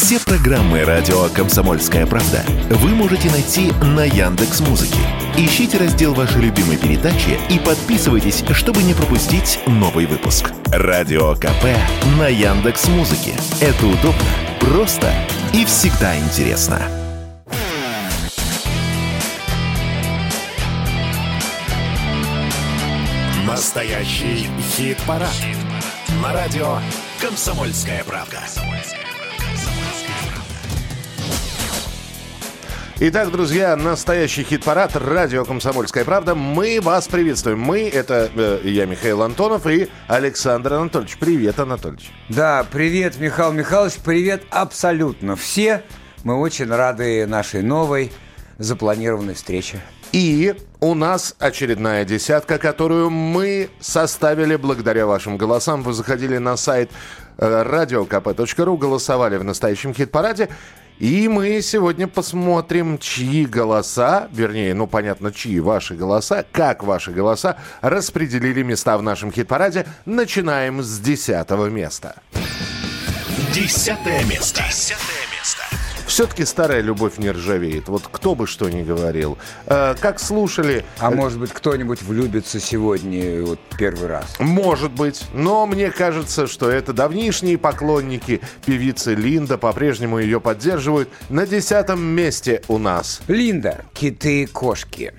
Все программы радио «Комсомольская правда» вы можете найти на Яндекс.Музыке. Ищите раздел вашей любимой передачи и подписывайтесь, чтобы не пропустить новый выпуск. Радио КП на Яндекс.Музыке. Это удобно, просто и всегда интересно. Настоящий хит-парад. На радио «Комсомольская правда». Итак, друзья, настоящий хит-парад, радио «Комсомольская правда». Мы вас приветствуем. Мы — это я, Михаил Антонов, и Александр Анатольевич. Привет, Анатольевич. Да, привет, Михаил Михайлович, привет абсолютно все. Мы очень рады нашей новой запланированной встрече. И у нас очередная десятка, которую мы составили благодаря вашим голосам. Вы заходили на сайт radiokp.ru, голосовали в настоящем хит-параде. И мы сегодня посмотрим, чьи голоса, вернее, понятно, чьи ваши голоса, как ваши голоса распределили места в нашем хит-параде. Начинаем с 10-го места. 10-е место. Все-таки старая любовь не ржавеет. Вот кто бы что ни говорил. Как слушали... А может быть, кто-нибудь влюбится сегодня первый раз? Может быть. Но мне кажется, что это давнишние поклонники певицы Линда по-прежнему ее поддерживают. На 10-м месте у нас. Линда. «Киты и кошки».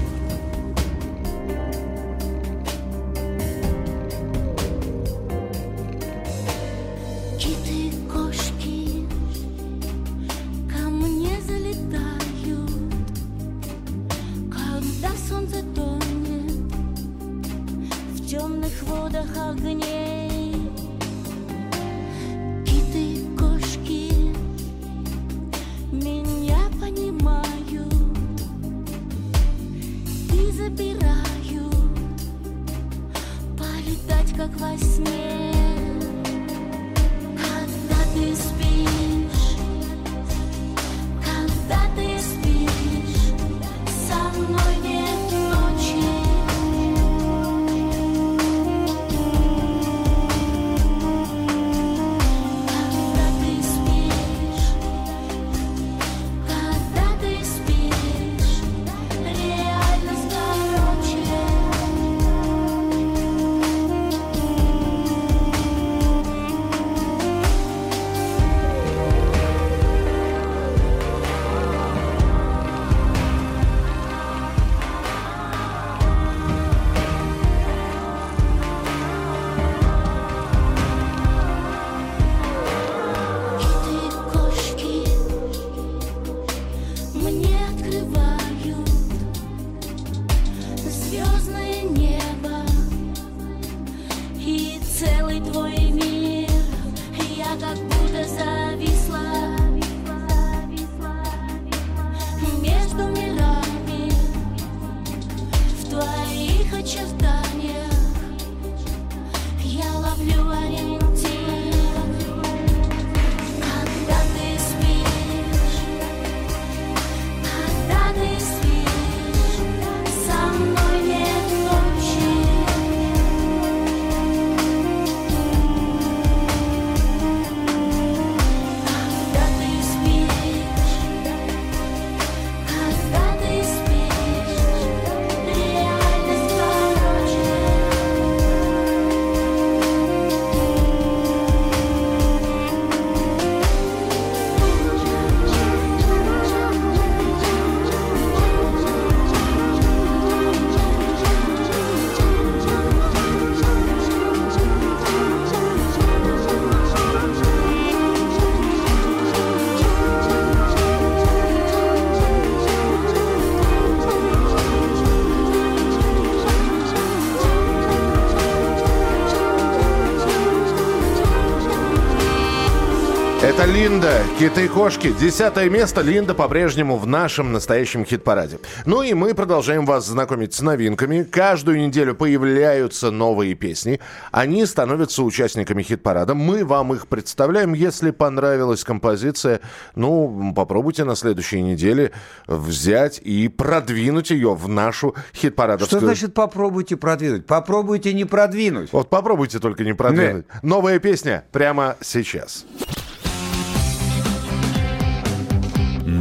Это Линда, «Киты и кошки». 10-е место. Линда по-прежнему в нашем настоящем хит-параде. Ну и мы продолжаем вас знакомить с новинками. Каждую неделю появляются новые песни. Они становятся участниками хит-парада. Мы вам их представляем. Если понравилась композиция, попробуйте на следующей неделе взять и продвинуть ее в нашу хит-парадовскую. Что значит попробуйте продвинуть? Попробуйте не продвинуть. Вот попробуйте только не продвинуть. Новая песня прямо сейчас.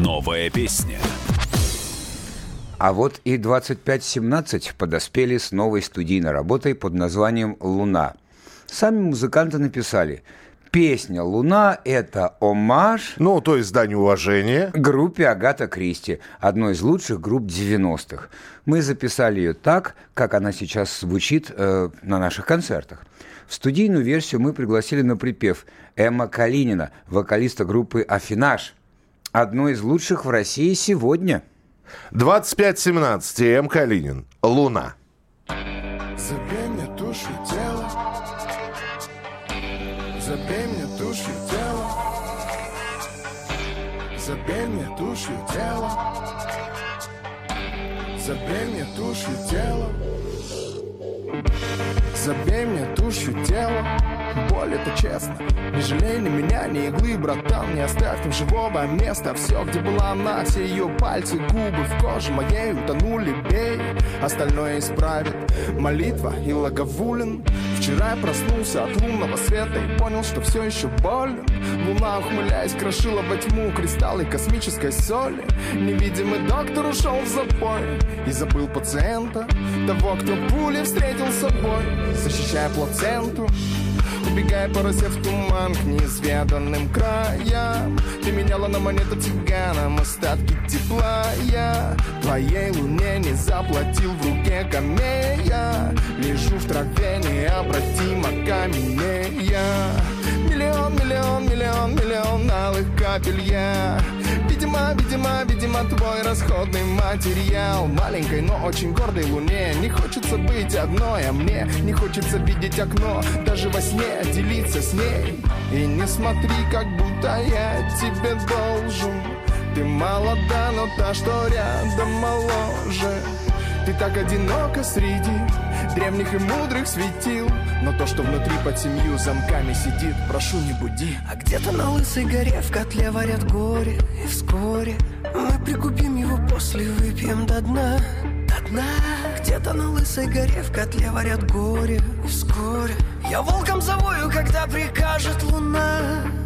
Новая песня. А вот и 2517 подоспели с новой студийной работой под названием «Луна». Сами музыканты написали: песня «Луна» — это оммаж, Ну, то есть дань уважения. группе Агата Кристи, одной из лучших групп 90-х. Мы записали ее так, как она сейчас звучит на наших концертах. В студийную версию мы пригласили на припев Эмма Калинина, вокалиста группы «Афинаж», одной из лучших в России сегодня. 2517, М. Калинин. «Луна». Забей мне душу и тело, забей мне душу и тело, забей мне душу и тело, забей мне душу и тело, забей мне душу и тело. Боль — это честно. Не жалей ни меня, ни иглы, братан. Не оставь там живого места. Все, где была она, все ее пальцы, губы в коже моей утонули, бей. Остальное исправит молитва и Лаговулин. Вчера я проснулся от лунного света и понял, что все еще болен. Луна, ухмыляясь, крошила во тьму кристаллы космической соли. Невидимый доктор ушел в запой и забыл пациента, того, кто пули встретил с собой, защищая плаценту. Убегая по росе в туман к неизведанным краям. Ты меняла на монету цыганам остатки тепла. Я твоей луне не заплатил, в руке камея. Лежу в траве необратимо каменея. Миллион, миллион, миллион, миллион алых капель я. Видимо, твой расходный материал. Маленькой, но очень гордой луне не хочется быть одной, а мне не хочется видеть окно даже во сне, делиться с ней. И не смотри, как будто я тебе должен. Ты молода, но та, что рядом, моложе. Ты так одинока среди древних и мудрых светил. Но то, что внутри под 7 замками сидит, прошу, не буди. А где-то на лысой горе в котле варят горе. И вскоре мы прикупим его, после выпьем до дна. До дна. Где-то на лысой горе в котле варят горе. И вскоре я волком завою, когда прикажет луна.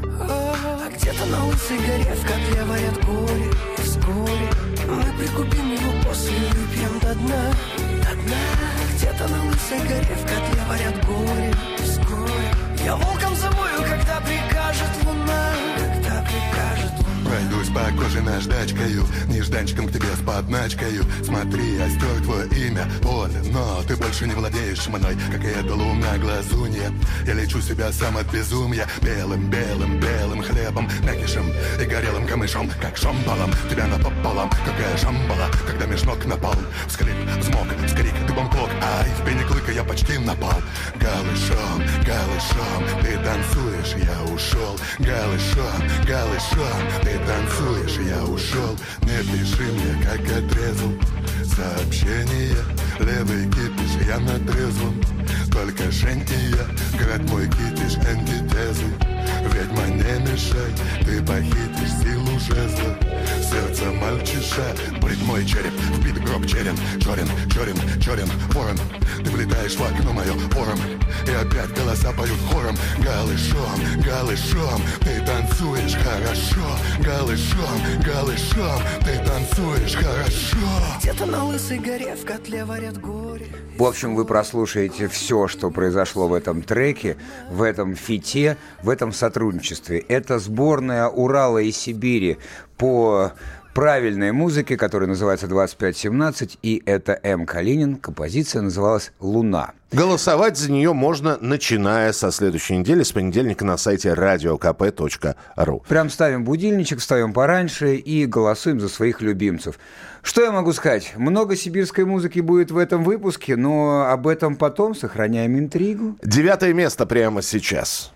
А где-то на лысой горе в котле варят горе. И вскоре мы прикупим его, после выпьем до дна. До дна. Где-то на лысой горе в котле варят горе. И вскоре я волком завою, когда прикажет луна. Когда прикажет луна. Пройдусь по коже наждачкою, нежданчиком к тебе с подначкою. Смотри, я стер твое имя, Оля, но ты больше не владеешь мной, как и эта луна глазунья. Я лечу себя сам от безумия, белым, белым, белым хлебом, мякишем и горелым камышом, как шомполом. Тебя напополам, какая шамбала, когда меж ног напал. Вскрип, взмок, вскрик, ты бомклок, ай, в пене клыка я почти напал. Голышом, голышом, ты танцуешь, я ушел. Голышом, голышом, ты танцуешь, я ушел. Не пиши мне, как отрезал сообщение. Левый кипиш, я на трезвом. Только Жень и я, град мой кипиш, антитезы. Ведьма, не мешай, ты похитишь силу жезла. Сердце мальчиша, брит мой череп, вбит гроб черен. Черен, черен, черен, ворон. Ты влетаешь в окно мое, вором. И опять голоса поют хором. Голышом, голышом, ты танцуешь хорошо. Голышом, голышом, ты танцуешь хорошо. Где-то на лысой горе в котле варят горе. В общем, вы прослушаете все, что произошло в этом треке, в этом фите, в этом сотрудничестве. Это сборная Урала и Сибири по правильной музыке, которая называется 2517, и это М. Калинин. Композиция называлась «Луна». Голосовать за нее можно, начиная со следующей недели, с понедельника на сайте radiokp.ru. Прям ставим будильничек, встаем пораньше и голосуем за своих любимцев. Что я могу сказать? Много сибирской музыки будет в этом выпуске, но об этом потом. Сохраняем интригу. 9 место прямо сейчас.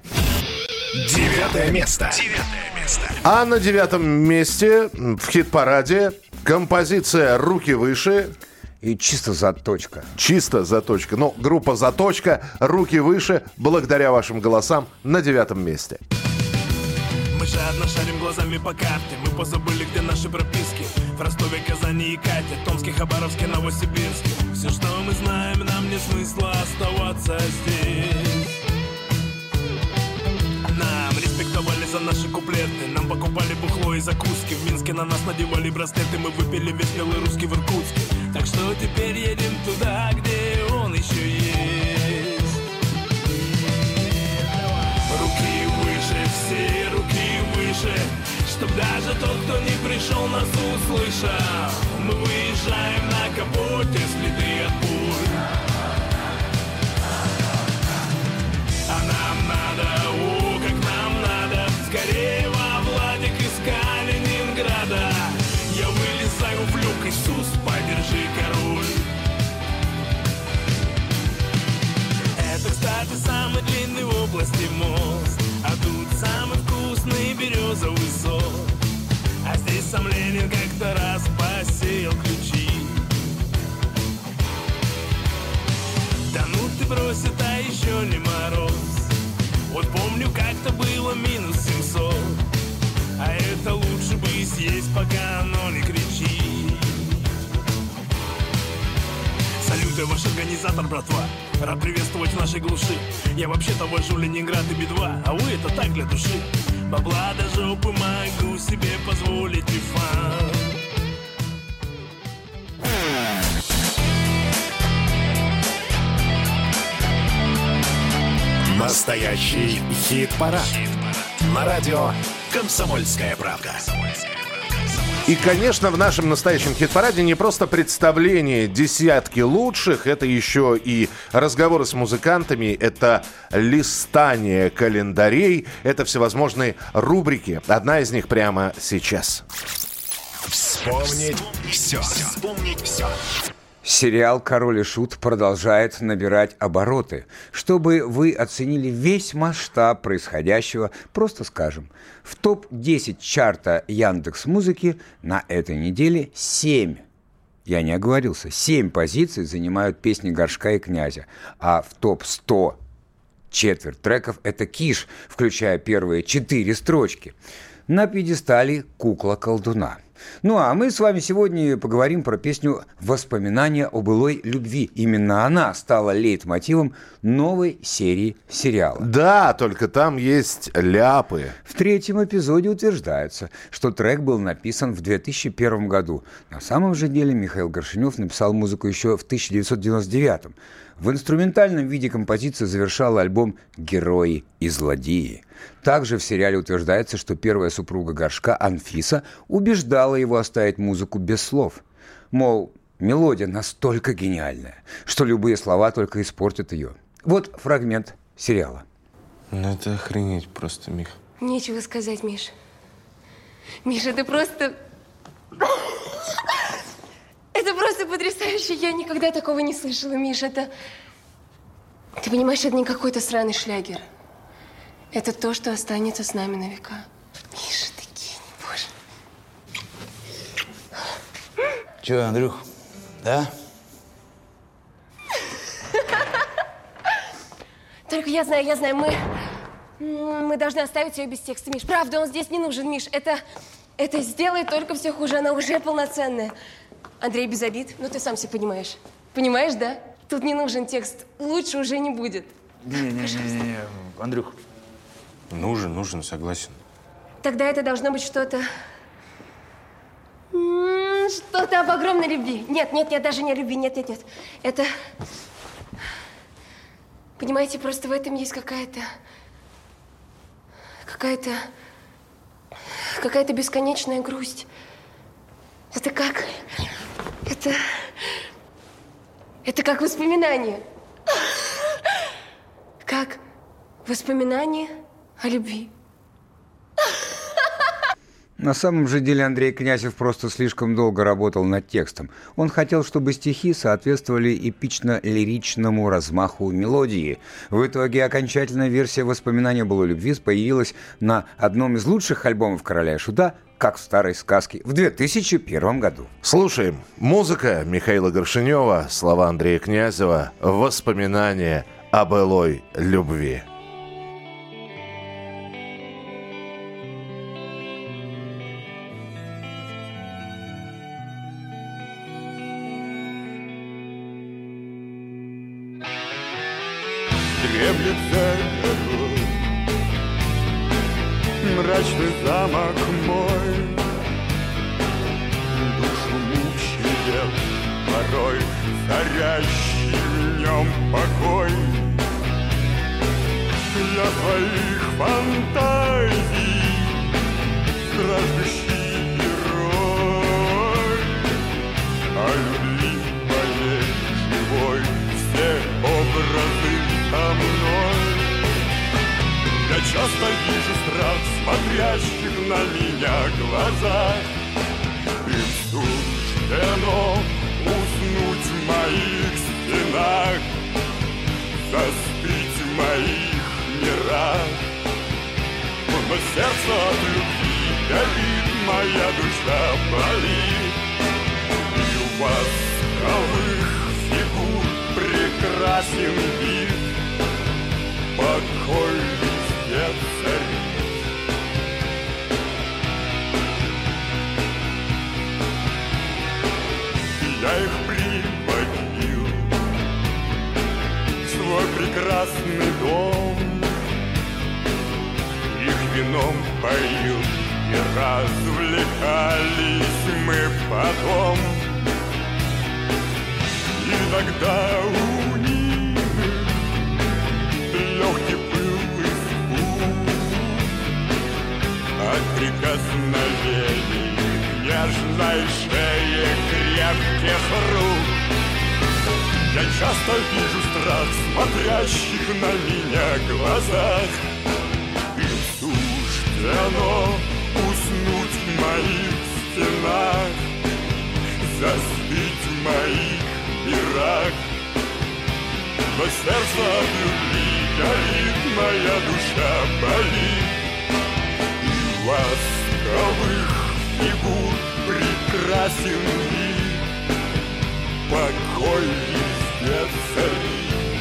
9 место. А на 9 месте в хит-параде композиция «Руки выше». И чисто заточка. Чисто заточка. Ну, группа «Заточка», «Руки выше», благодаря вашим голосам, на 9 месте. Мы жадно шарим глазами по карте. Мы позабыли, где наши прописки. В Ростове, Казани и Кате, Томске, Хабаровске, Новосибирске. Все, что мы знаем, нам не смысла оставаться здесь. Нам респектовали за наши куплеты. Нам покупали бухло и закуски. В Минске на нас надевали браслеты, мы выпили весь белый русский в Иркутске. Так что теперь едем туда, где он еще есть. Руки выше, все руки выше, чтоб даже тот, кто не пришел, нас услышал. Мы выезжаем на капоте, следы от пуль. А нам надо, как нам надо, скорее во Владик из Калининграда. Я вылезаю в люк, Иисус, подержи, король. Это, кстати, самый длинный в области мост, а тут самый вкусный березовый сок. А здесь сам Ленин как-то раз посеял ключи. Да ну ты брось, это еще не мороз. Вот помню, как-то было минус 700, а это лучше бы съесть, пока оно не кричит. Салют, я ваш организатор, братва. Рад приветствовать в нашей глуши. Я вообще-то вожу Ленинград и Би-2, а вы это так для души. Бабла до жопы могу себе позволить и фан. Настоящий хит-парад. На радио «Комсомольская правда». И, конечно, в нашем настоящем хит-параде не просто представление десятки лучших, это еще и разговоры с музыкантами, это листание календарей, это всевозможные рубрики. Одна из них прямо сейчас. Вспомнить все. Вспомнить все. Сериал «Король и Шут» продолжает набирать обороты. Чтобы вы оценили весь масштаб происходящего, просто скажем, в топ-10 чарта Яндекс.Музыки на этой неделе 7, я не оговорился, 7 позиций занимают песни Горшка и Князя, а в топ-100 четверть треков – это Киш, включая первые 4 строчки. На пьедестале «Кукла колдуна». Ну а мы с вами сегодня поговорим про песню «Воспоминания о былой любви». Именно она стала лейтмотивом новой серии сериала. Да, только там есть ляпы. В 3-м эпизоде утверждается, что трек был написан в 2001 году. На самом же деле Михаил Горшенев написал музыку еще в 1999. В инструментальном виде композиция завершала альбом «Герои и злодеи». Также в сериале утверждается, что первая супруга Горшка, Анфиса, убеждала его оставить музыку без слов. Мол, мелодия настолько гениальная, что любые слова только испортят ее. Вот фрагмент сериала. Ну это охренеть просто, Мих. Нечего сказать, Миш. Миша, это просто... Это просто потрясающе. Я никогда такого не слышала, Миш. Это... Ты понимаешь, это не какой-то сраный шлягер. Это то, что останется с нами на века. Миша, ты гений, боже. Че, Андрюх, да? Только я знаю, мы должны оставить ее без текста, Миш. Правда, он здесь не нужен, Миш. Это сделает только все хуже. Она уже полноценная. Андрей, без обид, ну ты сам все понимаешь. Понимаешь, да? Тут не нужен текст. Лучше уже не будет. Не, Андрюх. Нужен, согласен. Тогда это должно быть что-то... Что-то об огромной любви. Нет, даже не о любви. Нет. Это... Понимаете, просто в этом есть какая-то бесконечная грусть. Это как... Это как воспоминание. Как воспоминание о любви. На самом же деле Андрей Князев просто слишком долго работал над текстом. Он хотел, чтобы стихи соответствовали эпично-лиричному размаху мелодии. В итоге окончательная версия «Воспоминания былой любви» появилась на одном из лучших альбомов «Короля и Шута», как в старой сказке, в 2001 году. Слушаем. Музыка Михаила Горшенева, слова Андрея Князева, «Воспоминания о былой любви». Дреблет церковь, мрачный замок мой. царящий в нем покой. Для твоих фантазий страждущий герой, о любви моей живой все образы со мной. Я часто вижу страх смотрящих на меня глазах. Им суждено уснуть в моих стенах, заспить в моих мирах. Но сердце от любви горит, моя душа болит. И у восковых фигур прекрасен вид, покой везде царит. Я их приводил в свой прекрасный дом, их вином поил, и развлекались мы потом. Иногда у них легкий был испуг от прикосновений нежной шеи крепких рук. Я часто вижу страх смотрящих на меня глазах. Им суждено уснуть в моих стенах, заспить в моих мирах. Но сердце от любви горит, моя душа болит. И восковых фигур прекрасен вид, покой везде царит.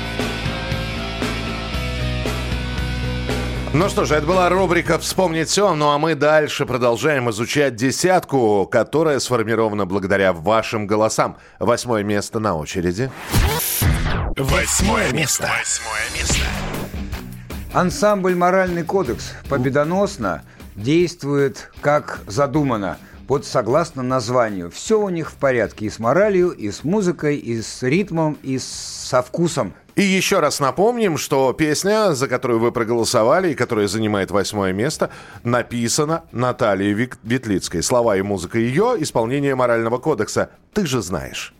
Ну что же, это была рубрика «Вспомнить все», ну а мы дальше продолжаем изучать десятку, которая сформирована благодаря вашим голосам. 8 место на очереди. 8 место. Ансамбль «Моральный кодекс» победоносно действует как задумано. Вот согласно названию. Все у них в порядке и с моралью, и с музыкой, и с ритмом, и со вкусом. И еще раз напомним, что песня, за которую вы проголосовали и которая занимает 8 место, написана Натальей Ветлицкой. Слова и музыка ее, исполнение «Морального кодекса». Ты же знаешь.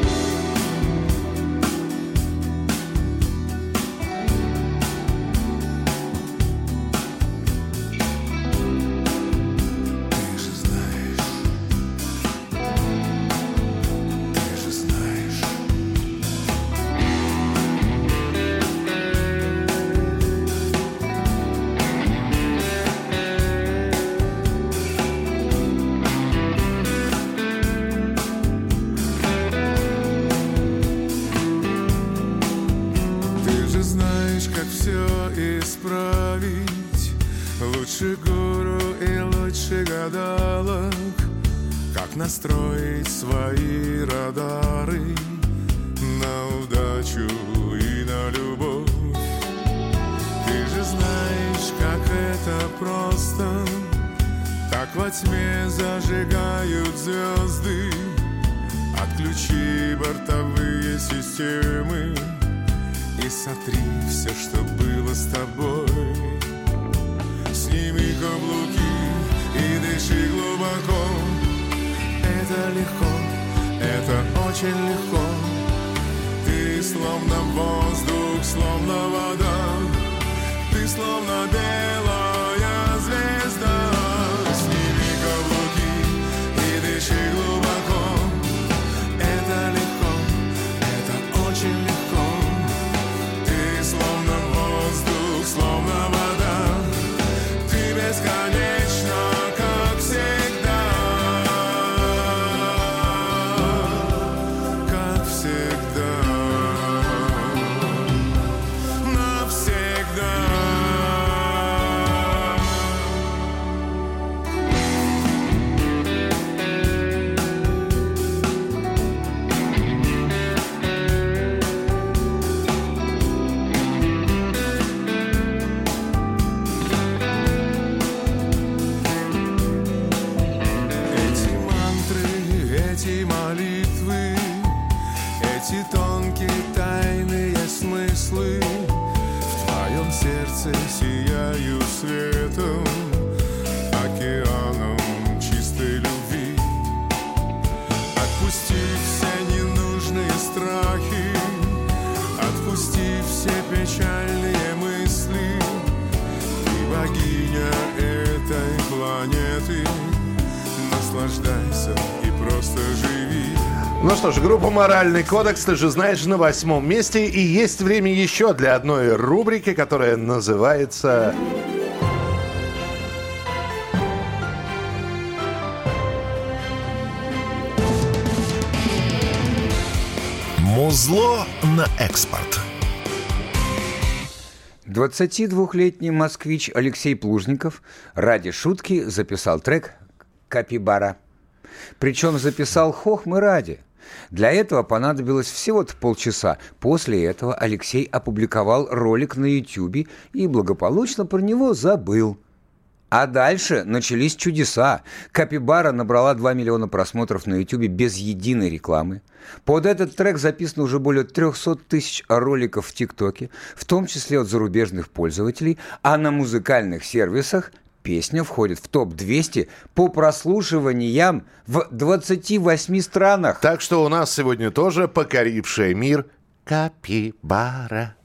Настроить свои радары на удачу и на любовь. Ты же знаешь, как это просто. Так во тьме зажигают звезды. Отключи бортовые системы и сотри все, что было с тобой. Сними каблуки и дыши глубоко. Это легко, это очень легко. Ты словно воздух, словно вода. Ты словно белая звезда. Сними каблуки и дыши глубоко. Это легко, это очень легко. Ты словно воздух, словно вода. Ты бесконечна, как всегда. Навсегда. наслаждайся и просто живи. Ну что ж, группа «Моральный кодекс», ты же знаешь, на 8-м месте. И есть время еще для одной рубрики, которая называется... Музло на экспорт. 22-летний москвич Алексей Плужников ради шутки записал трек «Капибара». Причем записал хохмы ради. Для этого понадобилось всего-то полчаса. После этого Алексей опубликовал ролик на YouTube и благополучно про него забыл. А дальше начались чудеса. «Капибара» набрала 2 миллиона просмотров на YouTube без единой рекламы. Под этот трек записано уже более 300 тысяч роликов в ТикТоке, в том числе от зарубежных пользователей, а на музыкальных сервисах песня входит в топ-200 по прослушиваниям в 28 странах. Так что у нас сегодня тоже покорившая мир «Капибара».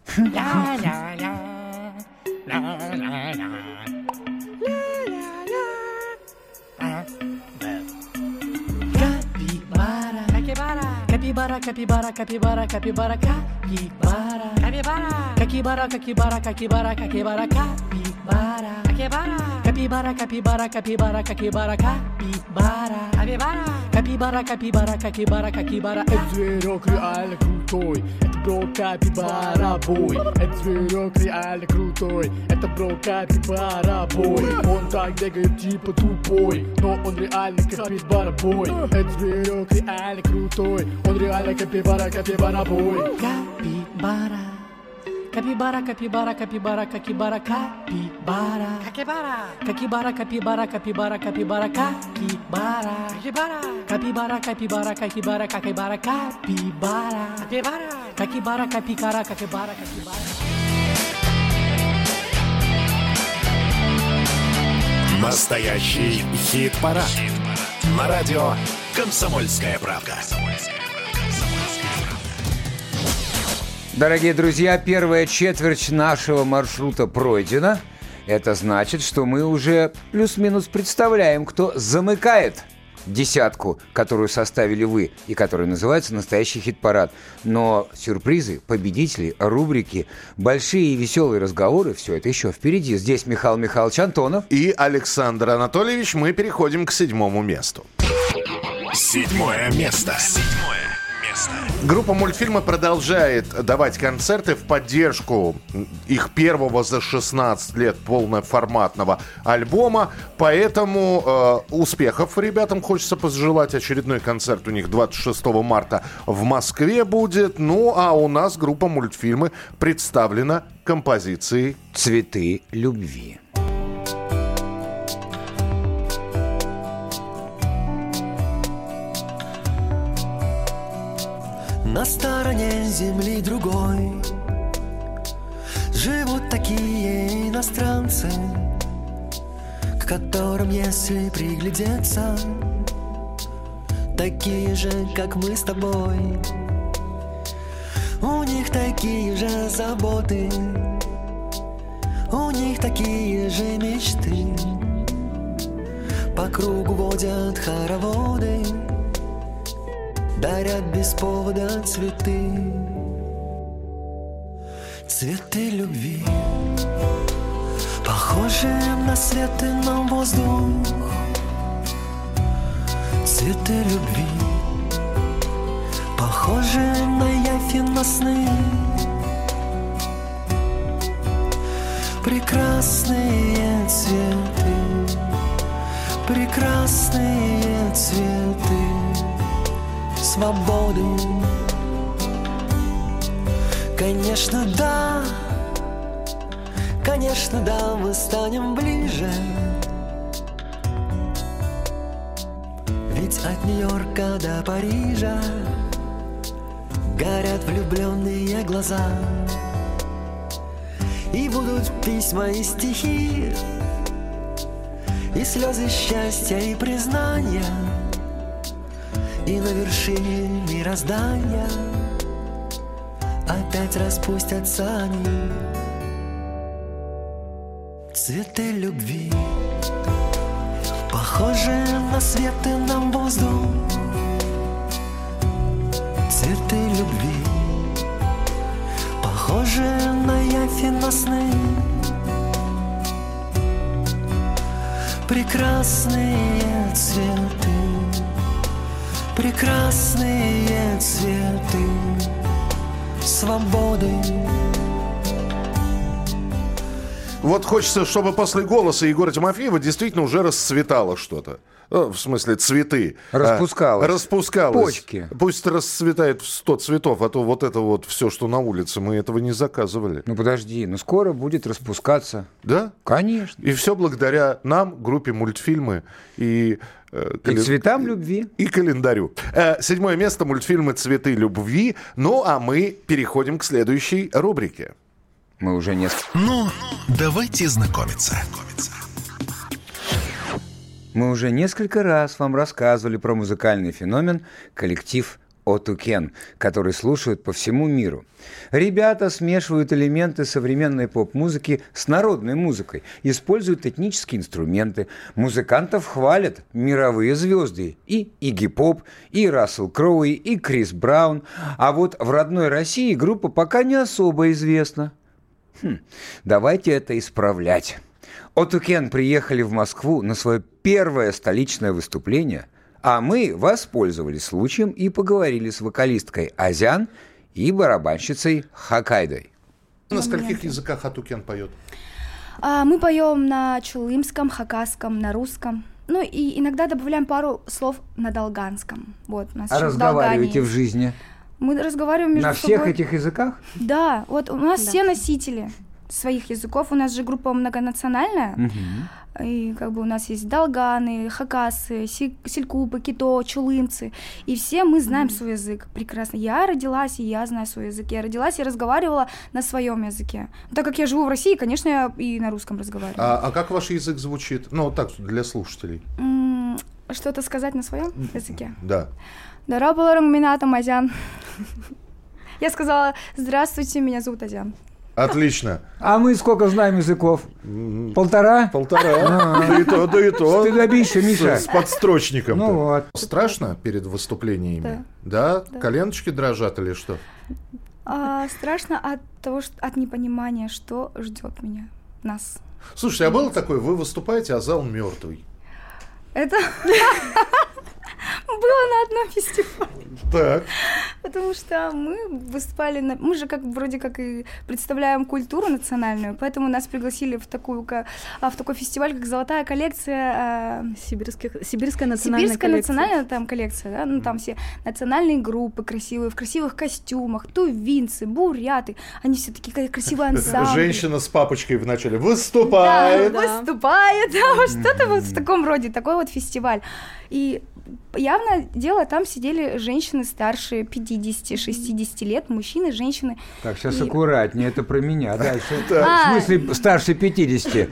Капибара, капибара, капибара, капибара, капибара, капибара, капибара, капибара, капибара, капибара, капибара, капибара, капибара, капибара, капибара, капибара, капибара, капибара, капибара, капибара. Этот зверек реально крутой, это бро капибара бой. Этот зверек реально крутой, это бро капибара бой. Он так бегает типа тупой, но он реально капибара бой. Этот зверек реально крутой, он реально капибара, капибара бой. Капибара. Капибара, капибара, капибара, капибара, капибара. Капибара, капибара, капибара, капибара, капибара. Капибара, капибара, капибара, капибара, капибара. Капибара, капикара, капибара, капибара. Настоящий хит-парад. На радио «Комсомольская правда». Дорогие друзья, первая четверть нашего маршрута пройдена. Это значит, что мы уже плюс-минус представляем, кто замыкает десятку, которую составили вы и которая называется «Настоящий хит-парад». Но сюрпризы, победители, рубрики, большие и веселые разговоры – все это еще впереди. Здесь Михаил Михайлович Антонов и Александр Анатольевич. Мы переходим к 7-му месту. 7-е место. Группа «Мультфильмы» продолжает давать концерты в поддержку их первого за 16 лет полноформатного альбома. Поэтому успехов ребятам хочется пожелать. Очередной концерт у них 26 марта в Москве будет. Ну, а у нас группа «Мультфильмы» представлена композицией «Цветы любви». На стороне земли другой живут такие иностранцы, к которым, если приглядеться, такие же, как мы с тобой. У них такие же заботы, у них такие же мечты. По кругу водят хороводы, дарят без повода цветы. Цветы любви, похожие на свет и на воздух. Цветы любви, похожие на явь и на сны. Прекрасные цветы, прекрасные цветы свободы. Конечно, да, мы станем ближе. Ведь от Нью-Йорка до Парижа горят влюбленные глаза. И будут письма и стихи, и слезы счастья и признания. И на вершине мироздания опять распустятся они. Цветы любви, Похоже на свет и на воздух, цветы любви. Похоже на явь и на сны, прекрасные цветы, прекрасные цветы свободы. Вот хочется, чтобы после голоса Егора Тимофеева действительно уже расцветало что-то. В смысле, цветы. Распускалось. Распускалось. Почки. Пусть расцветает в 100 цветов, а то вот это вот все, что на улице, мы этого не заказывали. Ну подожди, скоро будет распускаться. Да? Конечно. И все благодаря нам, группе «Мультфильмы» и цветам любви. И календарю. 7 место — мультфильмы «Цветы любви». Ну, а мы переходим к следующей рубрике. Мы уже Ну, давайте знакомиться. Мы уже несколько раз вам рассказывали про музыкальный феномен коллектив Отукен, который слушают по всему миру. Ребята смешивают элементы современной поп-музыки с народной музыкой, используют этнические инструменты. Музыкантов хвалят мировые звезды. И Игги Поп, и Рассел Кроуи, и Крис Браун. А вот в родной России группа пока не особо известна. Давайте это исправлять. Отукен приехали в Москву на свое первое столичное выступление, а мы воспользовались случаем и поговорили с вокалисткой Азян и барабанщицей Хоккайдой. На скольких языках Отукен поет? Мы поем на чулымском, хакасском, на русском. Ну и иногда добавляем пару слов на долганском. Вот, у нас разговариваете в жизни? Мы разговариваем между собой. На всех этих языках? Да, вот у нас все носители своих языков. У нас же группа многонациональная. И как бы у нас есть долганы, хакасы, селькупы, кито, чулымцы. И все мы знаем свой язык прекрасно. Я родилась, и я знаю свой язык. Я родилась и разговаривала на своем языке. Так как я живу в России, конечно, я и на русском разговариваю. А как ваш язык звучит? Ну, так, для слушателей. Что-то сказать на своем языке? Да. Дарабаларам минатам Азян. Я сказала: здравствуйте, меня зовут Азян. Отлично. А мы сколько знаем языков? 1,5? 1,5. Да и то. Стыдобище, Миша. С подстрочником. Ну вот. Страшно перед выступлениями? Да. Коленочки дрожат или что? Страшно от непонимания, что ждет нас. Слушайте, а было такое, вы выступаете, а зал мертвый? Это было на одном фестивале. Так. Потому что мы выступали, мы же вроде как и представляем культуру национальную, поэтому нас пригласили в такой фестиваль, как «Золотая коллекция». Сибирская национальная там коллекция, да? Ну там все национальные группы красивые, в красивых костюмах, тувинцы, буряты, они все такие красивые ансамбли. Женщина с папочкой вначале выступает. Выступает, да, вот что-то вот в таком роде, такой вот фестиваль. И явно дело, там сидели женщины старше 50-60 лет, мужчины, женщины. Так, сейчас аккуратнее, это про меня дальше. В смысле, старше 50.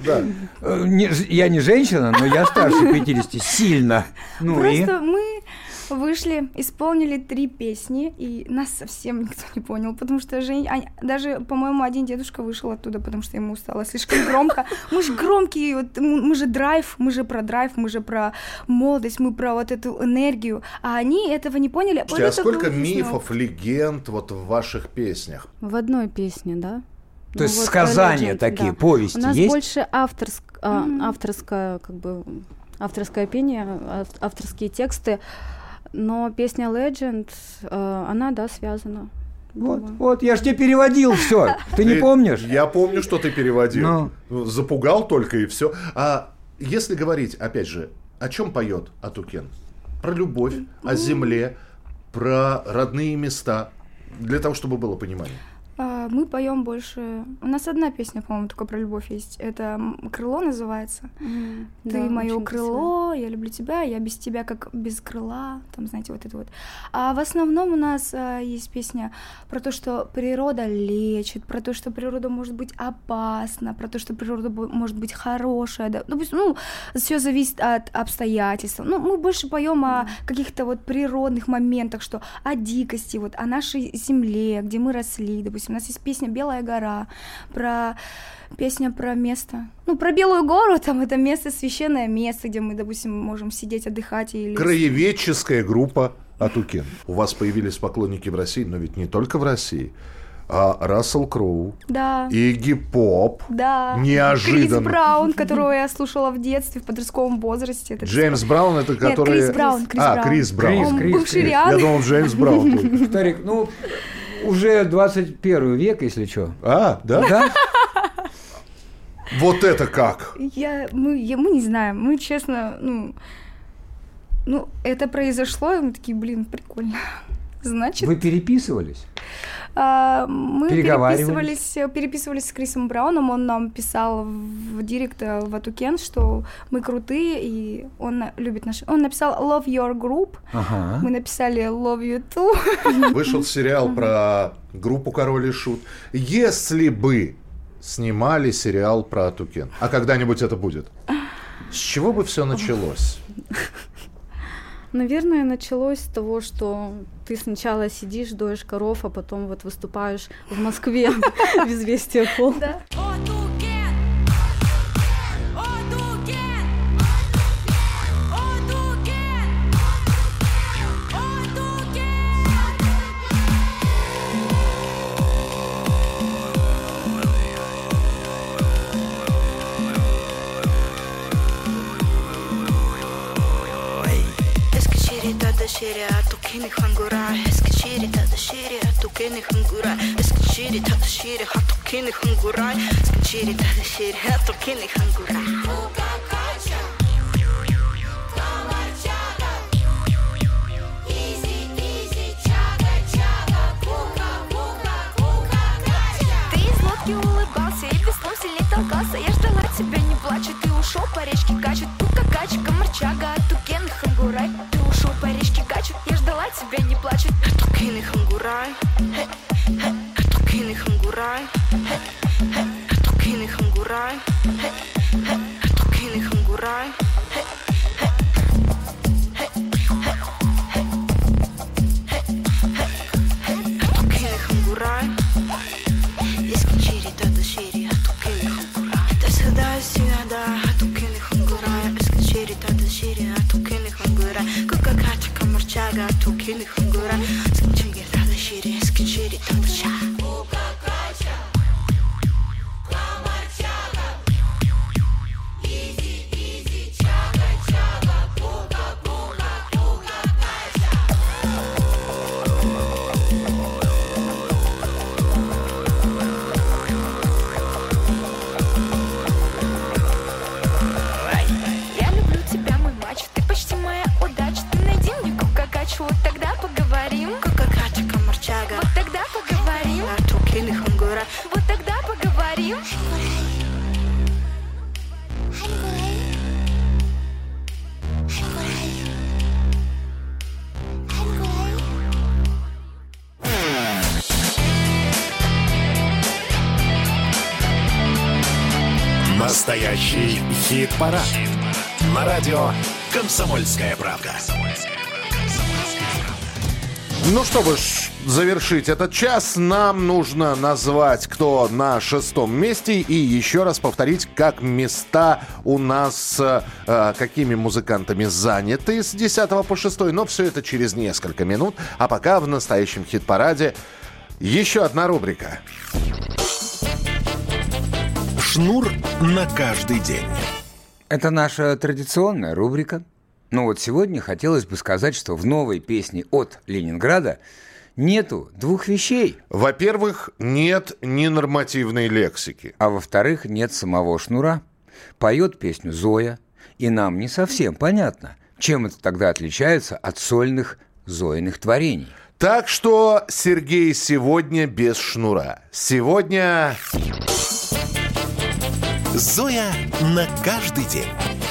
Я не женщина, но я старше 50, сильно. Просто мы вышли, исполнили 3 песни, и нас совсем никто не понял, потому что даже, по-моему, один дедушка вышел оттуда, потому что ему стало слишком громко. Мы же громкие, вот, мы же драйв, мы же про молодость, мы про вот эту энергию, а они этого не поняли. Слушайте, а сколько мифов, легенд вот в ваших песнях? В одной песне, да? То есть сказания такие, повести есть? У нас больше авторское, авторское пение, авторские тексты. Но песня Legend, она, да, связана. Вот, я ж тебе переводил все. Ты не помнишь? Я помню, что ты переводил. Запугал только и все. А если говорить, опять же, о чем поет Отукен? Про любовь, о земле, про родные места, для того, чтобы было понимание. Мы поем больше. У нас одна песня, по-моему, только про любовь есть. Это «Крыло» называется. Ты мое крыло, я люблю тебя, я без тебя как без крыла. Там, знаете, вот это вот. А в основном у нас есть песня про то, что природа лечит, про то, что природа может быть опасна, про то, что природа может быть хорошая. Да? Все зависит от обстоятельств. Мы больше поем о каких-то вот природных моментах, что о дикости, вот о нашей земле, где мы росли, допустим. У нас есть есть песня «Белая гора», песня про место. Ну, про Белую гору, там это место, священное место, где мы, допустим, можем сидеть, отдыхать. Или... Краеведческая группа «Атукен». У вас появились поклонники в России, но ведь не только в России. А Рассел Кроу, да. Игги Поп, да. Неожиданно. Крис Браун, которого я слушала в детстве, в подростковом возрасте. Это Джеймс Браун, это который... Нет, Крис Браун. Крис Браун. Он бывший Риан. Я думал, Джеймс Браун. Старик, ну, уже 21 век, если что. А, да? Да. Вот это как? Мы не знаем, мы честно, это произошло, и мы такие, блин, прикольно. Значит... Вы переписывались? Мы переписывались с Крисом Брауном, он нам писал в директ в Атукен, что мы крутые, и он любит наш... Он написал «Love your group», мы написали «Love you too». Вышел сериал про группу «Король и Шут». Если бы снимали сериал про Атукен, а когда-нибудь это будет, с чего бы все началось? Наверное, началось с того, что ты сначала сидишь, доешь коров, а потом вот выступаешь в Москве в «Известия Холл». Я ждала тебя, не плачу, ты ушел по речке качут, кука-кача, комарчага, Атукен и Хангурай. Ты ушел по речке качут, я ждала тебя, не плачут, Атукен и Хангурай. Атукен и Хангурай. Атукен и Хангурай. Атукен и Хангурай. Атукен и Хангурай. Настоящий хит-парад. На радио «Комсомольская правда». Ну, чтобы завершить этот час, нам нужно назвать, кто на 6-м месте, и еще раз повторить, как места у нас, какими музыкантами заняты с 10 по 6. Но все это через несколько минут. А пока в настоящем хит-параде еще одна рубрика. Шнур на каждый день. Это наша традиционная рубрика. Но вот сегодня хотелось бы сказать, что в новой песне от Ленинграда нету двух вещей. Во-первых, нет ненормативной лексики. А во-вторых, нет самого Шнура. Поет песню Зоя, и нам не совсем понятно, чем это тогда отличается от сольных Зоиных творений. Так что, Сергей, сегодня без Шнура. Сегодня... Зоя на каждый день.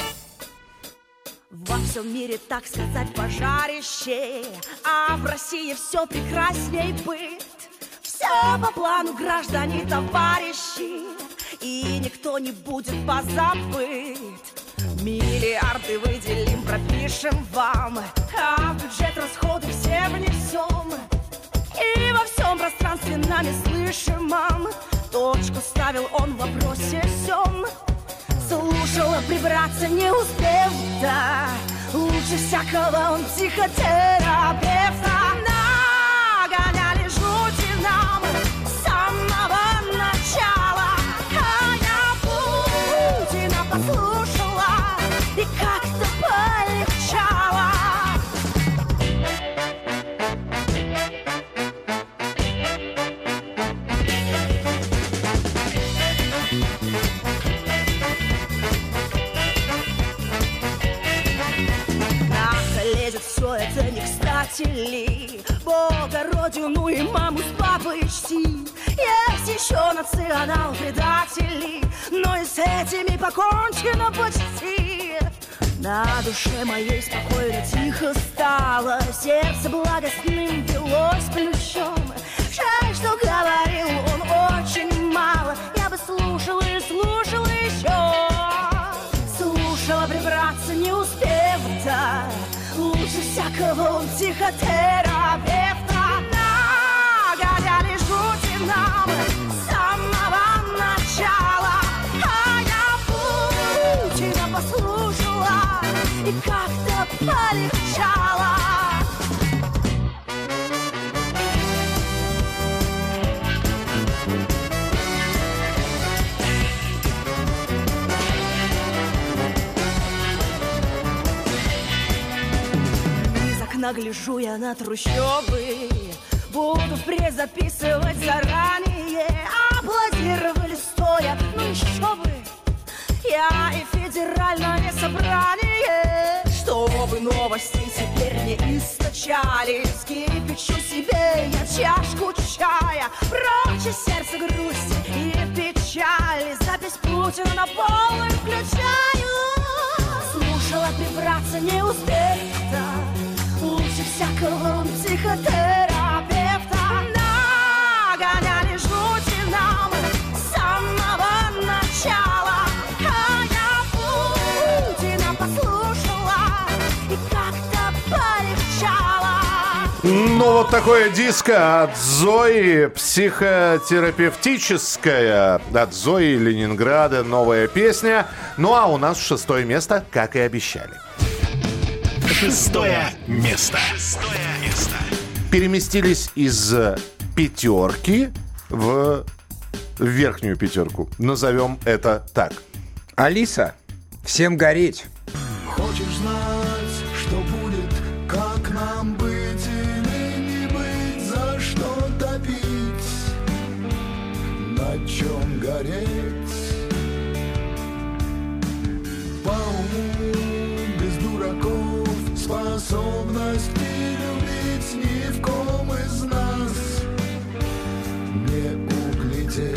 Во всем мире, так сказать, пожарище, а в России все прекрасней быт. Все по плану, граждане, товарищи, и никто не будет позабыт. Миллиарды выделим, пропишем вам, а в бюджет расходы все внесем. И во всем пространстве нами слышим выше мамы. Точку ставил он в вопросе сём. Слушала, прибраться не успев, да. Лучше всякого он психотерапевта. Нагоняли жути нам с самого начала. А я Путина послушала и как-то полегчало. Все это не кстати ли? Бога, родину и маму с папой чти. Есть еще национал-предатели, но и с этими покончено почти. На душе моей спокойно, тихо стало, сердце благостным билось плющом. Жаль, что говорил он очень мало, я бы слушала и слушала еще. Слушала, прибраться не успев-то. Лучше всякого он психотерапевта. Нагоняли жути нам с самого начала. А я Путина послушала и как-то полегчало. Нагляжу я на трущобы, буду впредь записывать заранее. Аплодировали стоя, ну еще бы. Я и федеральное собрание, чтобы новости теперь не источались. Кипячу себе я чашку чая, прочь из сердца грусти и печали. Запись Путина на полную включаю. Слушала, прибраться не успеет-то. Лучше всякого он психотерапевта. Нагоняли жути нам с самого начала. А я Путина послушала и как-то полегчало. Ну, вот такое диско от Зои, психотерапевтическое, от Зои Ленинграда, новая песня. Ну, а у нас 6-е место, как и обещали. 6-е место. Переместились из пятерки в верхнюю пятерку. Назовем это так. Алиса, всем гореть. Хочешь знать, что будет, как нам быть или не быть, за что топить, на чем гореть? По уму, без дураков, способность не любить ни в ком из нас не углядеть.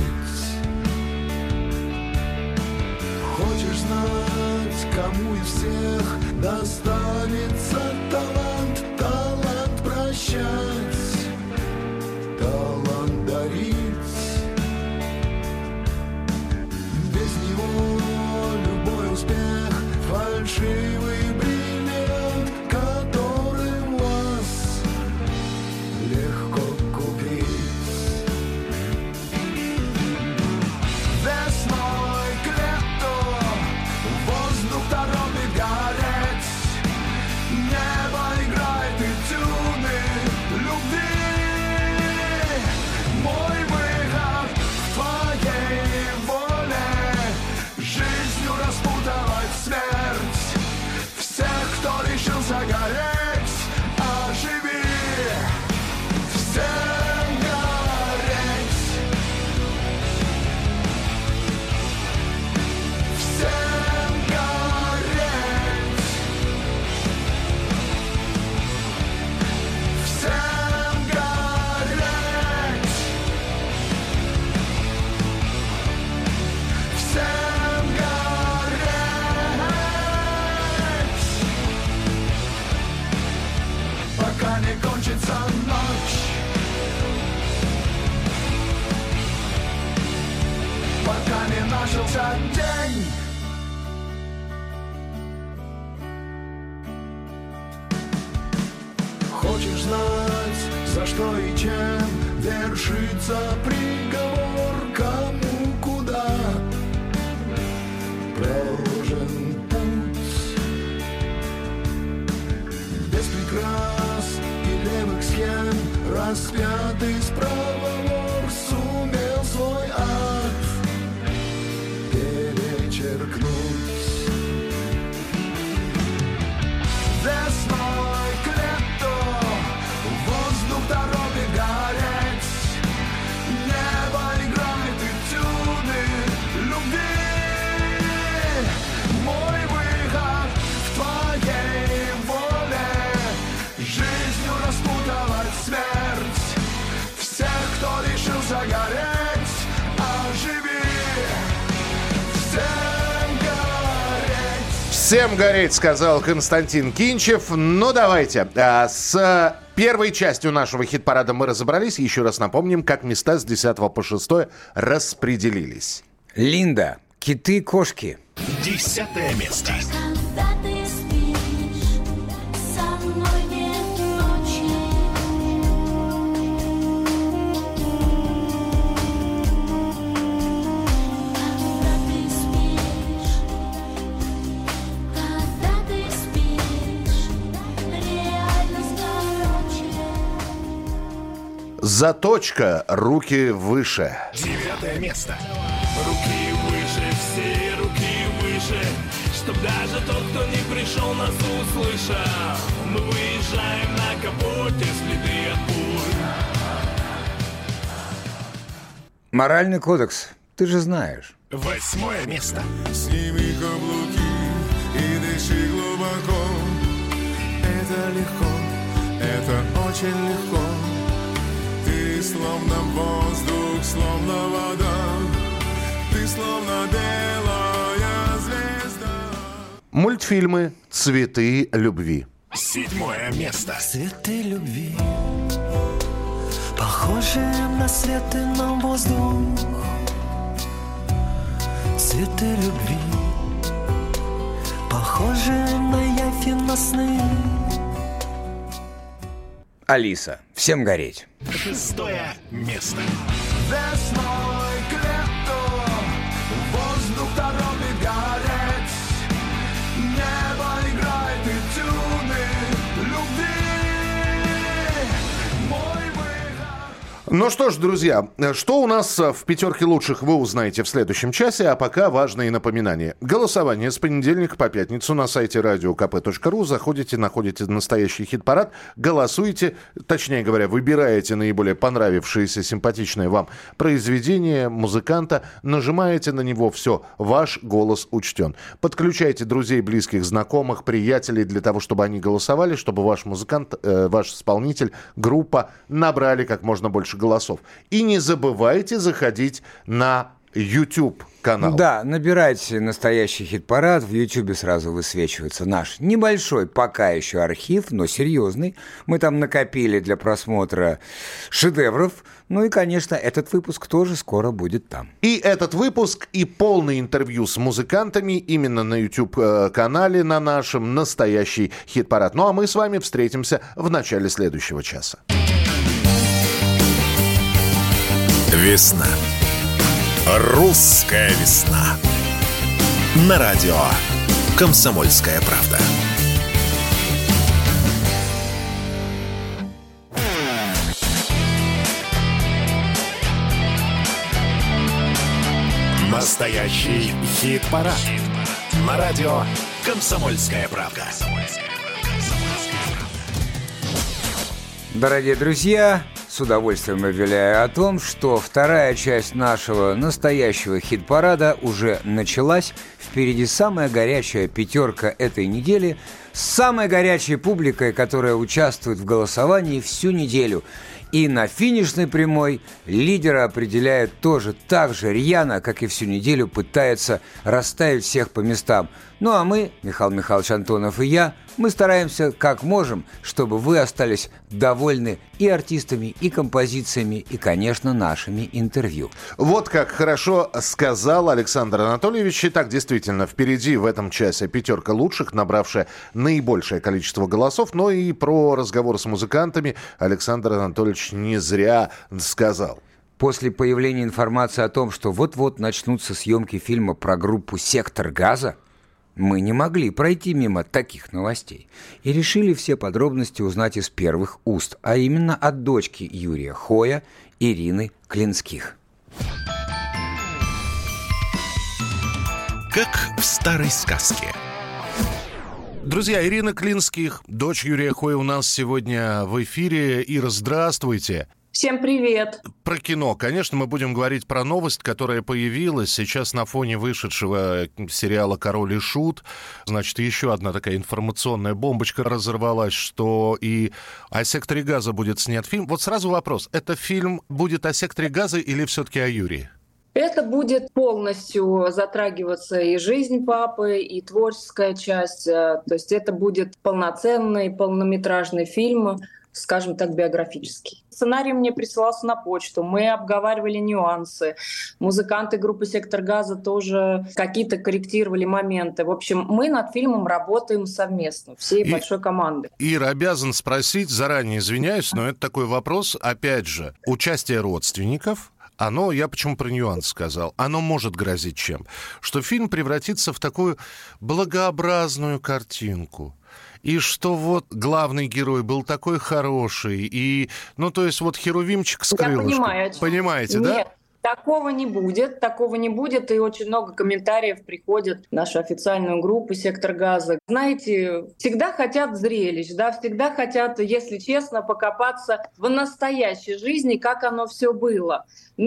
Хочешь знать, кому из всех достанется талант, талант прощать, талант дарить. Без него любой успех фальшивый бриллиант, которым вас легко купить. Весной к лету воздух торопит гореть, небо играет этюды любви. Мой выход в твоей воле, жизнью распутывать смерть. Всех, кто решился гореть, оживи. Всем гореть. Всем гореть. Всем гореть. Всем гореть. Пока не кончится ночь, пока не начался день. Хочешь знать, за что и чем вершится приговор, кому куда проложен путь. Без прикрас и левых схем распятый справа вор сумел свой ад перечеркнуть. Весной к лету воздух дороги гореть, небо играет этюды любви. Мой выход в твоей воле, жизнью распутывать смерть. Всех, кто решил загореть, оживи. Всем гореть, сказал Константин Кинчев. Ну, давайте. С первой частью нашего хит-парада мы разобрались. Еще раз напомним, как места с 10 по 6 распределились. Линда. Киты-кошки. 10 место. Заточка. Руки выше. 9 место. Руки выше, все руки выше, чтоб даже тот, кто не пришел, нас услышал. Мы выезжаем на капоте, следы от пуль. Моральный кодекс. Ты же знаешь. 8 место. Сними каблуки и дыши глубоко. Это легко, это очень легко. Ты словно воздух, словно вода. Ты словно белая звезда. Мультфильмы «Цветы любви». 7 место. Цветы любви, похожие на свет и на воздух. Цветы любви, похожие на явь и на сны. Алиса. Всем гореть. 6 место. Весной к лету воздух дороги гореть, небо играет этюды любви. Мой выход. Ну что ж, друзья, что у нас в пятерке лучших, вы узнаете в следующем часе, а пока важные напоминания. Голосование с понедельника по пятницу на сайте radiokp.ru. Заходите, находите настоящий хит-парад, голосуйте, точнее говоря, выбираете наиболее понравившееся, симпатичное вам произведение музыканта, нажимаете на него, все, ваш голос учтен. Подключайте друзей, близких, знакомых, приятелей для того, чтобы они голосовали, чтобы ваш музыкант, ваш исполнитель, группа набрали как можно больше голосов. И не забывайте заходить на YouTube канал. Да, набирайте настоящий хит-парад. В YouTube сразу высвечивается наш небольшой пока еще архив, но серьезный. Мы там накопили для просмотра шедевров. Ну и, конечно, этот выпуск тоже скоро будет там. И этот выпуск, и полное интервью с музыкантами именно на YouTube-канале на нашем настоящий хит-парад. Ну а мы с вами встретимся в начале следующего часа. Весна. Русская весна. На радио «Комсомольская правда». Настоящий хит-парад. На радио «Комсомольская правда». Дорогие друзья, с удовольствием объявляю о том, что вторая часть нашего настоящего хит-парада уже началась. Впереди самая горячая пятерка этой недели с самой горячей публикой, которая участвует в голосовании всю неделю. И на финишной прямой лидера определяет тоже так же рьяно, как и всю неделю пытается расставить всех по местам. Ну а мы, Михаил Михайлович Антонов и я, мы стараемся как можем, чтобы вы остались довольны и артистами, и композициями, и, конечно, нашими интервью. Вот как хорошо сказал Александр Анатольевич. Итак, действительно, впереди в этом часе пятерка лучших, набравшая наибольшее количество голосов. Но и про разговор с музыкантами Александр Анатольевич Николаевич не зря сказал. После появления информации о том, что вот-вот начнутся съемки фильма про группу «Сектор газа», мы не могли пройти мимо таких новостей и решили все подробности узнать из первых уст, а именно от дочки Юрия Хоя, Ирины Клинских. Как в старой сказке. Друзья, Ирина Клинских, дочь Юрия Хоя, у нас сегодня в эфире. Ира, здравствуйте. Всем привет. Про кино. Конечно, мы будем говорить про новость, которая появилась сейчас на фоне вышедшего сериала «Король и Шут». Значит, еще одна такая информационная бомбочка разорвалась, что и о секторе газа будет снят фильм. Вот сразу вопрос. Это фильм будет о секторе газа или все-таки о Юрии? Это будет полностью затрагиваться и жизнь папы, и творческая часть. То есть это будет полноценный, полнометражный фильм, скажем так, биографический. Сценарий мне присылался на почту, мы обговаривали нюансы. Музыканты группы «Сектор газа» тоже какие-то корректировали моменты. В общем, мы над фильмом работаем совместно, всей большой командой. Ира, обязан спросить, заранее извиняюсь, но это такой вопрос, опять же, участие родственников. Оно, я почему про нюанс сказал, оно может грозить чем? Что фильм превратится в такую благообразную картинку. И что вот главный герой был такой хороший, и, ну, то есть вот херувимчик с крылышком. Я понимаю. Понимаете, Нет. да? Такого не будет, и очень много комментариев приходит в нашу официальную группу «Сектор газа». Знаете, всегда хотят зрелищ, да, всегда хотят, если честно, покопаться в настоящей жизни, как оно все было.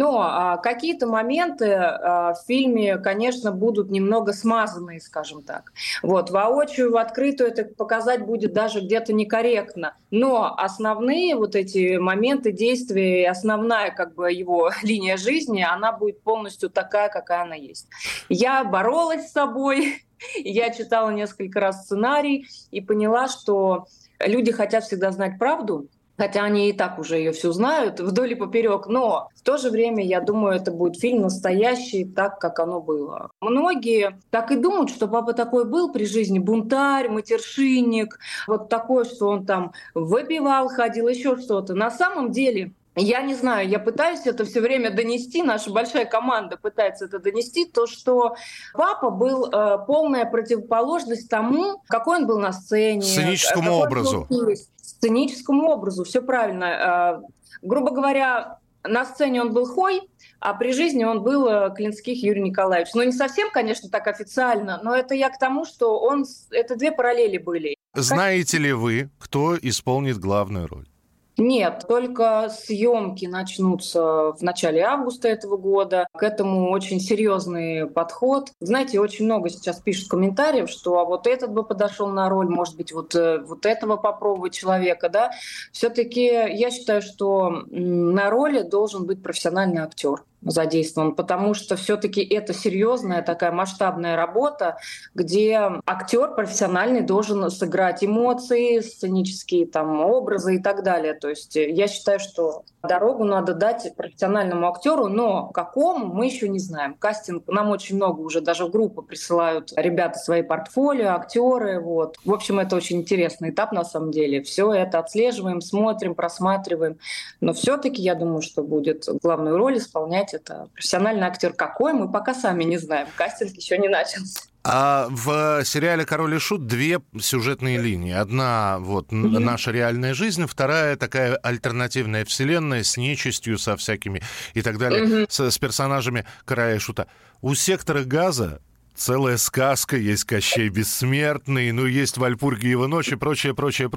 Но какие-то моменты в фильме, конечно, будут немного смазанные, скажем так. Вот, воочию, в открытую это показать будет даже где-то некорректно. Но основные вот эти моменты действия, основная как бы его линия жизни, она будет полностью такая, какая она есть. Я боролась с собой, я читала несколько раз сценарий и поняла, что люди хотят всегда знать правду, хотя они и так уже ее всю знают вдоль и поперек, но в то же время, я думаю, это будет фильм настоящий, так, как оно было. Многие так и думают, что папа такой был при жизни, бунтарь, матершинник, вот такой, что он там выпивал, ходил, еще что-то. На самом деле, я не знаю, я пытаюсь это все время донести, наша большая команда пытается это донести, то, что папа был полная противоположность тому, какой он был на сцене. Сценическому образу. Сценическому образу, все правильно. Грубо говоря, на сцене он был Хой, а при жизни он был Клинских Юрий Николаевич. Ну, не совсем, конечно, так официально, но это я к тому, что это две параллели были. Знаете ли вы, кто исполнит главную роль? Нет, только съемки начнутся в начале августа этого года. К этому очень серьезный подход. Знаете, очень много сейчас пишут комментариев, что а вот этот бы подошел на роль, может быть, вот этого попробовать человека, да. Все-таки я считаю, что на роли должен быть профессиональный актер задействован, потому что все-таки это серьезная такая масштабная работа, где актер профессиональный должен сыграть эмоции, сценические там образы и так далее. То есть я считаю, что дорогу надо дать профессиональному актеру, но какому мы еще не знаем. Кастинг нам очень много уже даже в группу присылают ребята свои портфолио, актеры. Вот. В общем, это очень интересный этап на самом деле. Все это отслеживаем, смотрим, просматриваем. Но все-таки я думаю, что будет главную роль исполнять это профессиональный актер. Какой, мы пока сами не знаем. Кастинг еще не начался. А в сериале «Король и Шут» две сюжетные линии. Одна вот наша реальная жизнь, вторая такая альтернативная вселенная с нечистью, со всякими и так далее, с персонажами Короля и Шута. У «Сектора газа» целая сказка, есть Кощей Бессмертный, ну, есть Вальпургиева ночь и прочее.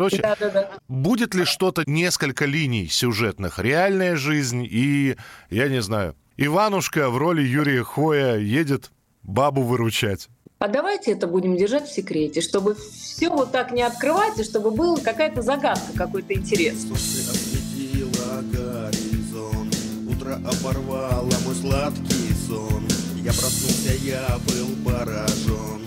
Да. Будет ли что-то, несколько линий сюжетных? Реальная жизнь и, я не знаю, Иванушка в роли Юрия Хоя едет бабу выручать. А давайте это будем держать в секрете, чтобы все вот так не открывать, и чтобы была какая-то загадка, какой-то интерес. Солнце осветило горизонт, утро оборвало мой сладкий сон. Я проснулся, я был поражен,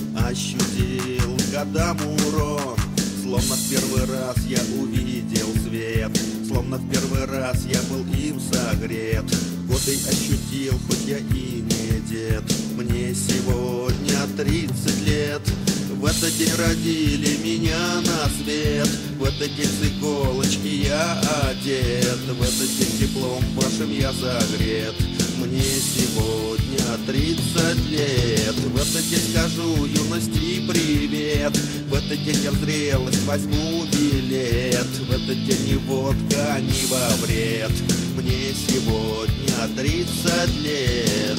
ощутил годам урон. Словно в первый раз я увидел свет, словно в первый раз я был им согрет. Годы ощутил, хоть я и не дед, мне сегодня 30 лет. В этот день родили меня на свет, в этот этот день с иголочки я одет, в этот день теплом вашим я загрет. Мне сегодня 30 лет, в этот день скажу юности привет. В этот день я в зрелость возьму билет, в этот день ни водка, ни во вред. Мне сегодня 30 лет.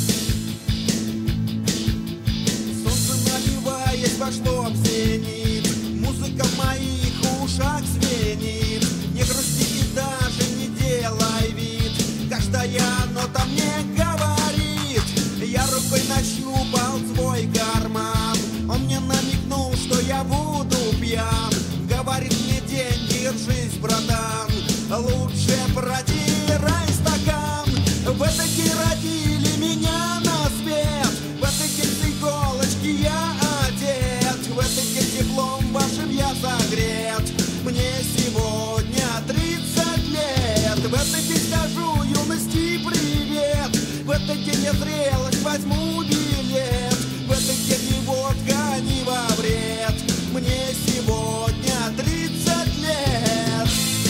Солнце, наливаясь, вошло в зенит, музыка в моих ушах звенит. Не грусти и даже не делай вид, каждая нота мне говорит. Я рукой нащупал свой карман, он мне намекнул, что я буду пьян. Говорит мне: день, держись, братан, лучше протирай стакан. В этот день родили меня на свет, в этот день с иголочки я одет, в этот день теплом вашим я согрет. Мне сегодня 30 лет, в этот день скажу юности привет. В этот день я зрелость возьму билет, в этот день ни водка, ни во вред. Мне сегодня 30 лет.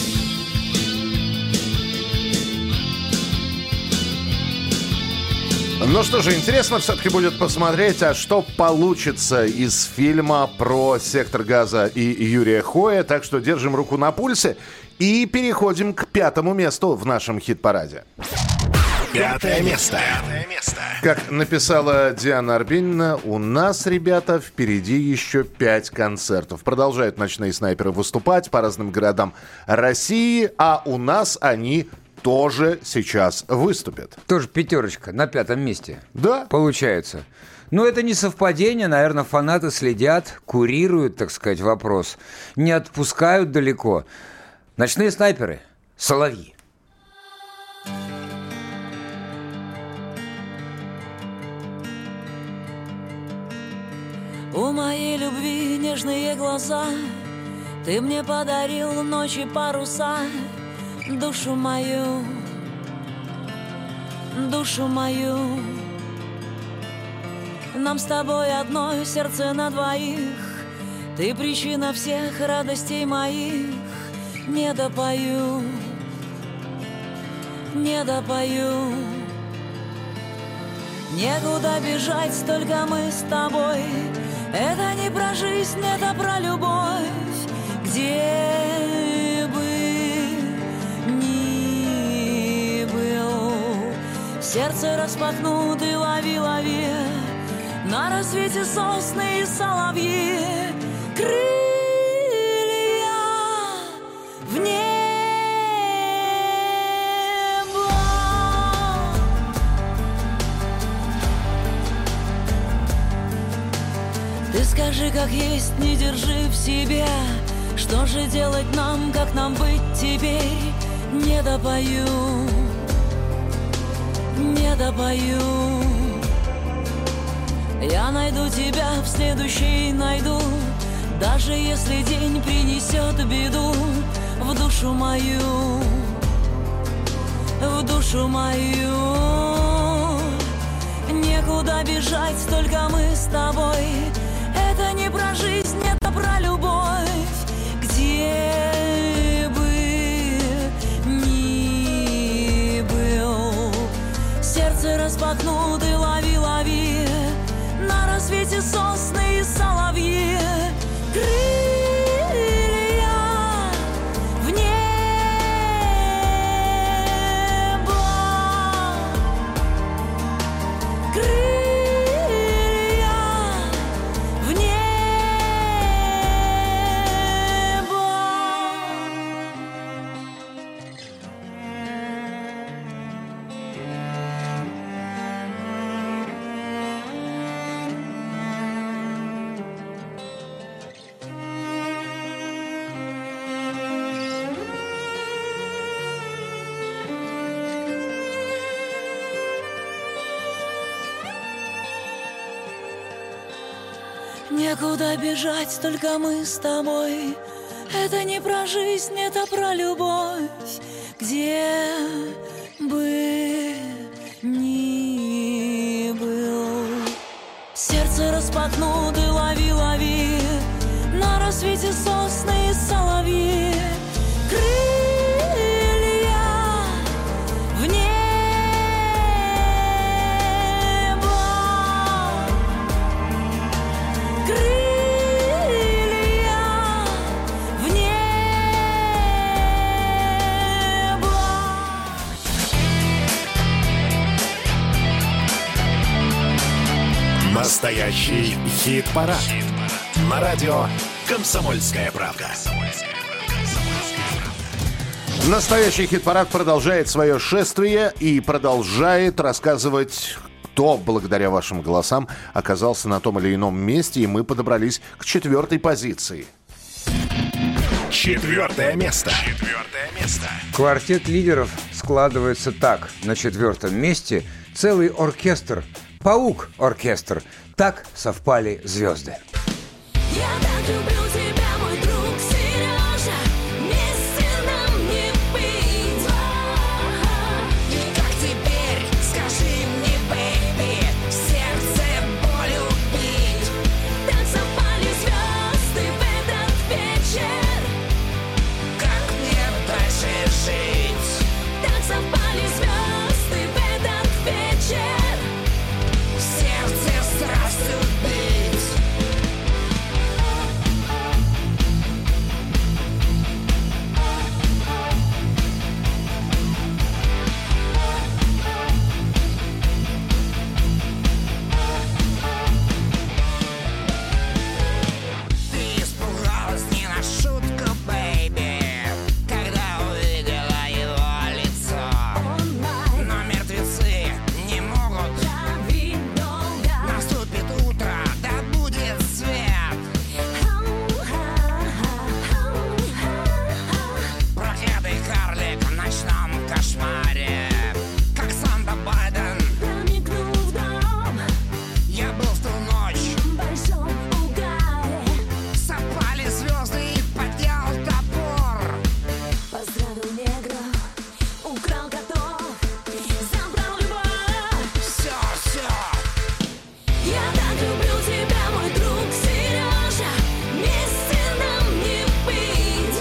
Ну что же, интересно все-таки будет посмотреть, а что получится из фильма про сектор газа и Юрия Хоя. Так что держим руку на пульсе и переходим к 5-му месту в нашем хит-параде. 5-е место. Как написала Диана Арбенина, у нас, ребята, впереди еще 5 концертов. Продолжают «Ночные снайперы» выступать по разным городам России, а у нас они тоже сейчас выступят. Тоже пятерочка на 5-м месте. Да. Получается. Но это не совпадение, наверное, фанаты следят, курируют, так сказать, вопрос, не отпускают далеко. «Ночные снайперы», «Соловьи». У моей любви нежные глаза, ты мне подарил ночи паруса, душу мою, душу мою. Нам с тобой одно сердце на двоих, ты причина всех радостей моих. Не допою, не допою. Некуда бежать, только мы с тобой. Это не про жизнь, это про любовь. Где бы ни был, сердце распахнуто, лови, лови. На рассвете сосны и соловьи. Крылья в небо. Ты скажи, как есть, не держи в себе. Что же делать нам, как нам быть теперь? Не допою, не допою. Я найду тебя, в следующий найду, даже если день принесет беду в душу мою, в душу мою. Некуда бежать, только мы с тобой. Это не про жизнь, это про любовь. Где бы ни был, сердце распахнуто, лови, лови. На рассвете сосны и соловьи. Крылья в небо. Крылья в небо. Некуда бежать, только мы с тобой. Это не про жизнь, это про любовь. Где бы ни был, сердце распахнуто, лови, лови. На рассвете сосны и соловьи. Настоящий хит-парад. На радио «Комсомольская правда». Настоящий хит-парад продолжает свое шествие и продолжает рассказывать, кто благодаря вашим голосам оказался на том или ином месте, и мы подобрались к 4-й позиции. 4-е место. Квартет лидеров складывается так. На 4-м месте целый оркестр. Паук-оркестр. Так совпали звезды. Я так люблю тебя, мой друг Сережа. Вместе нам не быть. И как теперь, скажи мне, бэйби, сердце болью бить. Так совпали звезды в этот вечер. Как мне дальше жить? Так совпали звезды в этот вечер. Сердце страстью бить. Ты испугалась не на шутку, бэйби, когда увидела его лицо. Но мертвецы не могут. Наступит утро, да будет свет. Проклятый карлик в ночном кошмаре, как Санта Байден, проникнул в дом. Я был в ту ночь в большом угаре. Совпали звезды и поднял топор. Поздравил негров, украл котов, забрал любовь. Все. Я так люблю тебя, мой друг Сережа. Вместе нам не быть.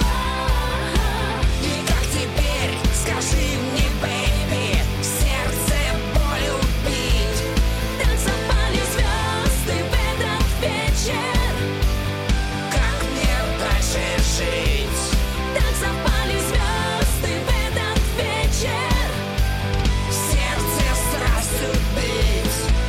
И как теперь, скажи мне, бэйби, сердце болью бить. Так совпали звезды в этот вечер. Как мне дальше жить? Так совпали звезды в этот вечер. Сердце страстью бить.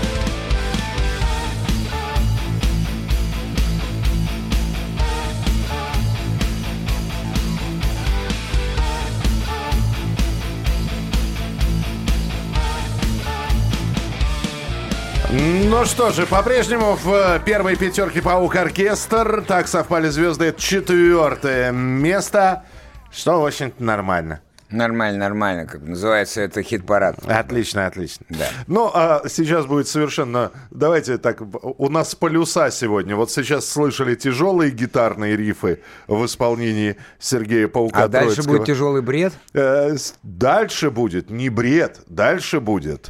Ну что же, по-прежнему в первой пятерке «Паук-оркестр». Так совпали звезды. 4-е место, что, в общем-то, нормально. Нормально, как называется это хит-парад. Отлично. Да. Ну, а сейчас будет совершенно... Давайте так, у нас полюса сегодня. Вот сейчас слышали тяжелые гитарные рифы в исполнении Сергея Паука Троицкого. Дальше будет тяжелый бред? Дальше будет не бред, дальше будет...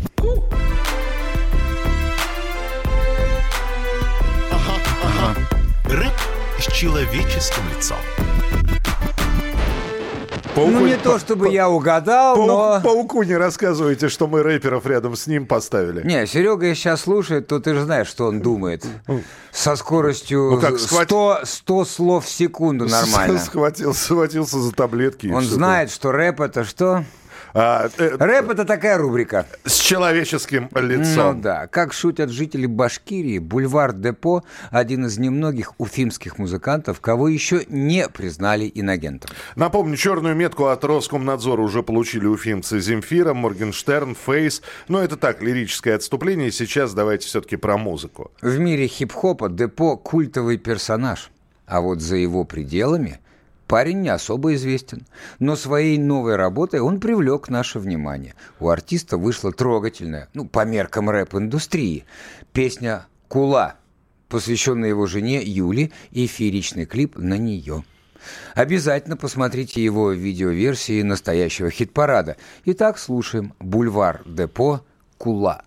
Рэп с человеческим лицом. Ну, не то, чтобы я угадал, но... Пауку не рассказывайте, что мы рэперов рядом с ним поставили. Не, Серега сейчас слушает, то ты же знаешь, что он думает. Со скоростью 100 слов в секунду нормально. Схватился за таблетки. Он знает, что рэп — это что? Рэп — это такая рубрика. С человеческим лицом. Ну да. Как шутят жители Башкирии, Бульвар Депо – один из немногих уфимских музыкантов, кого еще не признали инагентом. Напомню, черную метку от Роскомнадзора уже получили уфимцы Земфира, Моргенштерн, Фейс. Но это так, лирическое отступление. Сейчас давайте все-таки про музыку. В мире хип-хопа Депо – культовый персонаж. А вот за его пределами парень не особо известен, но своей новой работой он привлек наше внимание. У артиста вышла трогательная, по меркам рэп-индустрии, песня «Кула», посвященная его жене Юле, и фееричный клип на нее. Обязательно посмотрите его видеоверсии настоящего хит-парада. Итак, слушаем «Бульвар Депо», «Кула».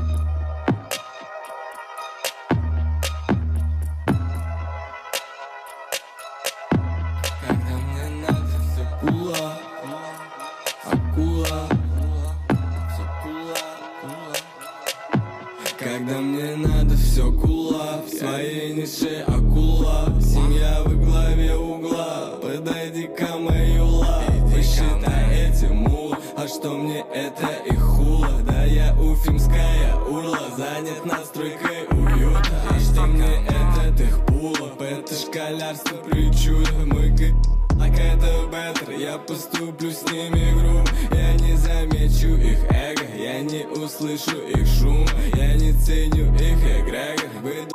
Когда мне надо все кула, в своей нише акула, семья во главе угла, подойди-ка мою лапу, посчитай эти мулы, а что мне это и хула, да я уфимская урла, занят настройкой ура. девушкой. Like это better, я поступлю с ними грубо. Я не замечу их эго, я не услышу их шум. Я не ценю их эгрегор. Быть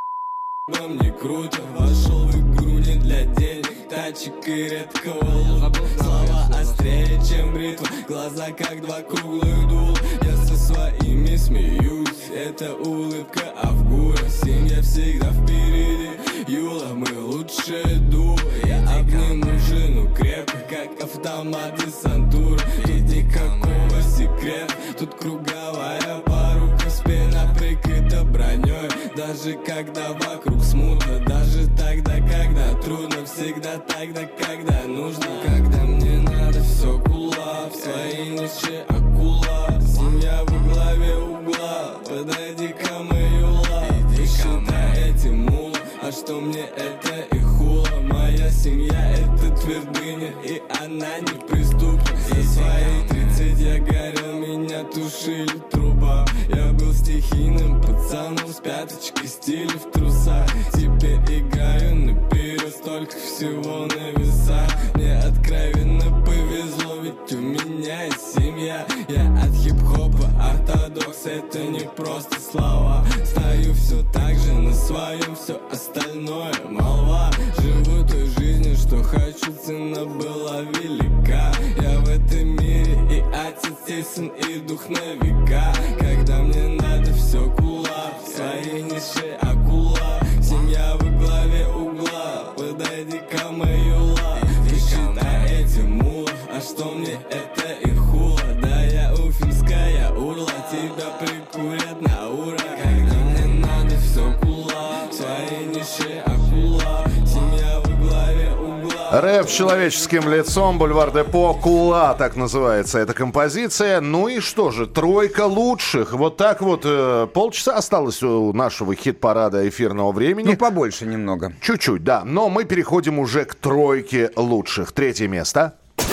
вам не круто, вошел в игру не для денег, тачек и редкого лука. Слова острее, чем бритва, глаза как два круглых дула. Я со своими смеюсь, это улыбка Авгура. Семья всегда впереди, Юла, мы лучшие дуо. Я обниму жену крепко, как автомат из Сантура. Тут никакого секрета, тут круговая порука. Спина прикрыта броней, даже когда вокруг смутно. Даже тогда, когда трудно, всегда тогда, когда нужно. Когда мне надо, все кула, в своей нише акула. Семья во главе угла, подойди-ка мою лапу. Считай эти мулы, а что мне это и хула. Моя семья это твердыня, и она неприступна. За свои 30 я горел, меня тушили труба. Я был стихийным пацаном с пяточкой стиля в трусах. Теперь играю наперед, столько всего на весах. Мне откровенно повезло, ведь у меня есть семья. Я от хип-хопа ортодокс, это не просто слова. Стою все так же на своем, все остальное молва. Живу той жизнью, что хочу, цена была велика. Я в этом мире и отец, и сын, и дух на века. Когда мне надо, все кула, в своей нише акула. Семья во главе угла, подойди-ка мою лапу. Ты считай эти мула, а что мне это и хула. Да я уфимская урла, тебя прикурят на ура. Когда мне надо, все кула, в своей нише акула. Семья во главе угла. Рэп с человеческим лицом, Бульвар Депо, Кула, так называется эта композиция. Ну и что же, тройка лучших. Вот так вот, полчаса осталось у нашего хит-парада эфирного времени. Ну, побольше немного. Чуть-чуть, да. Но мы переходим уже к тройке лучших. Третье место.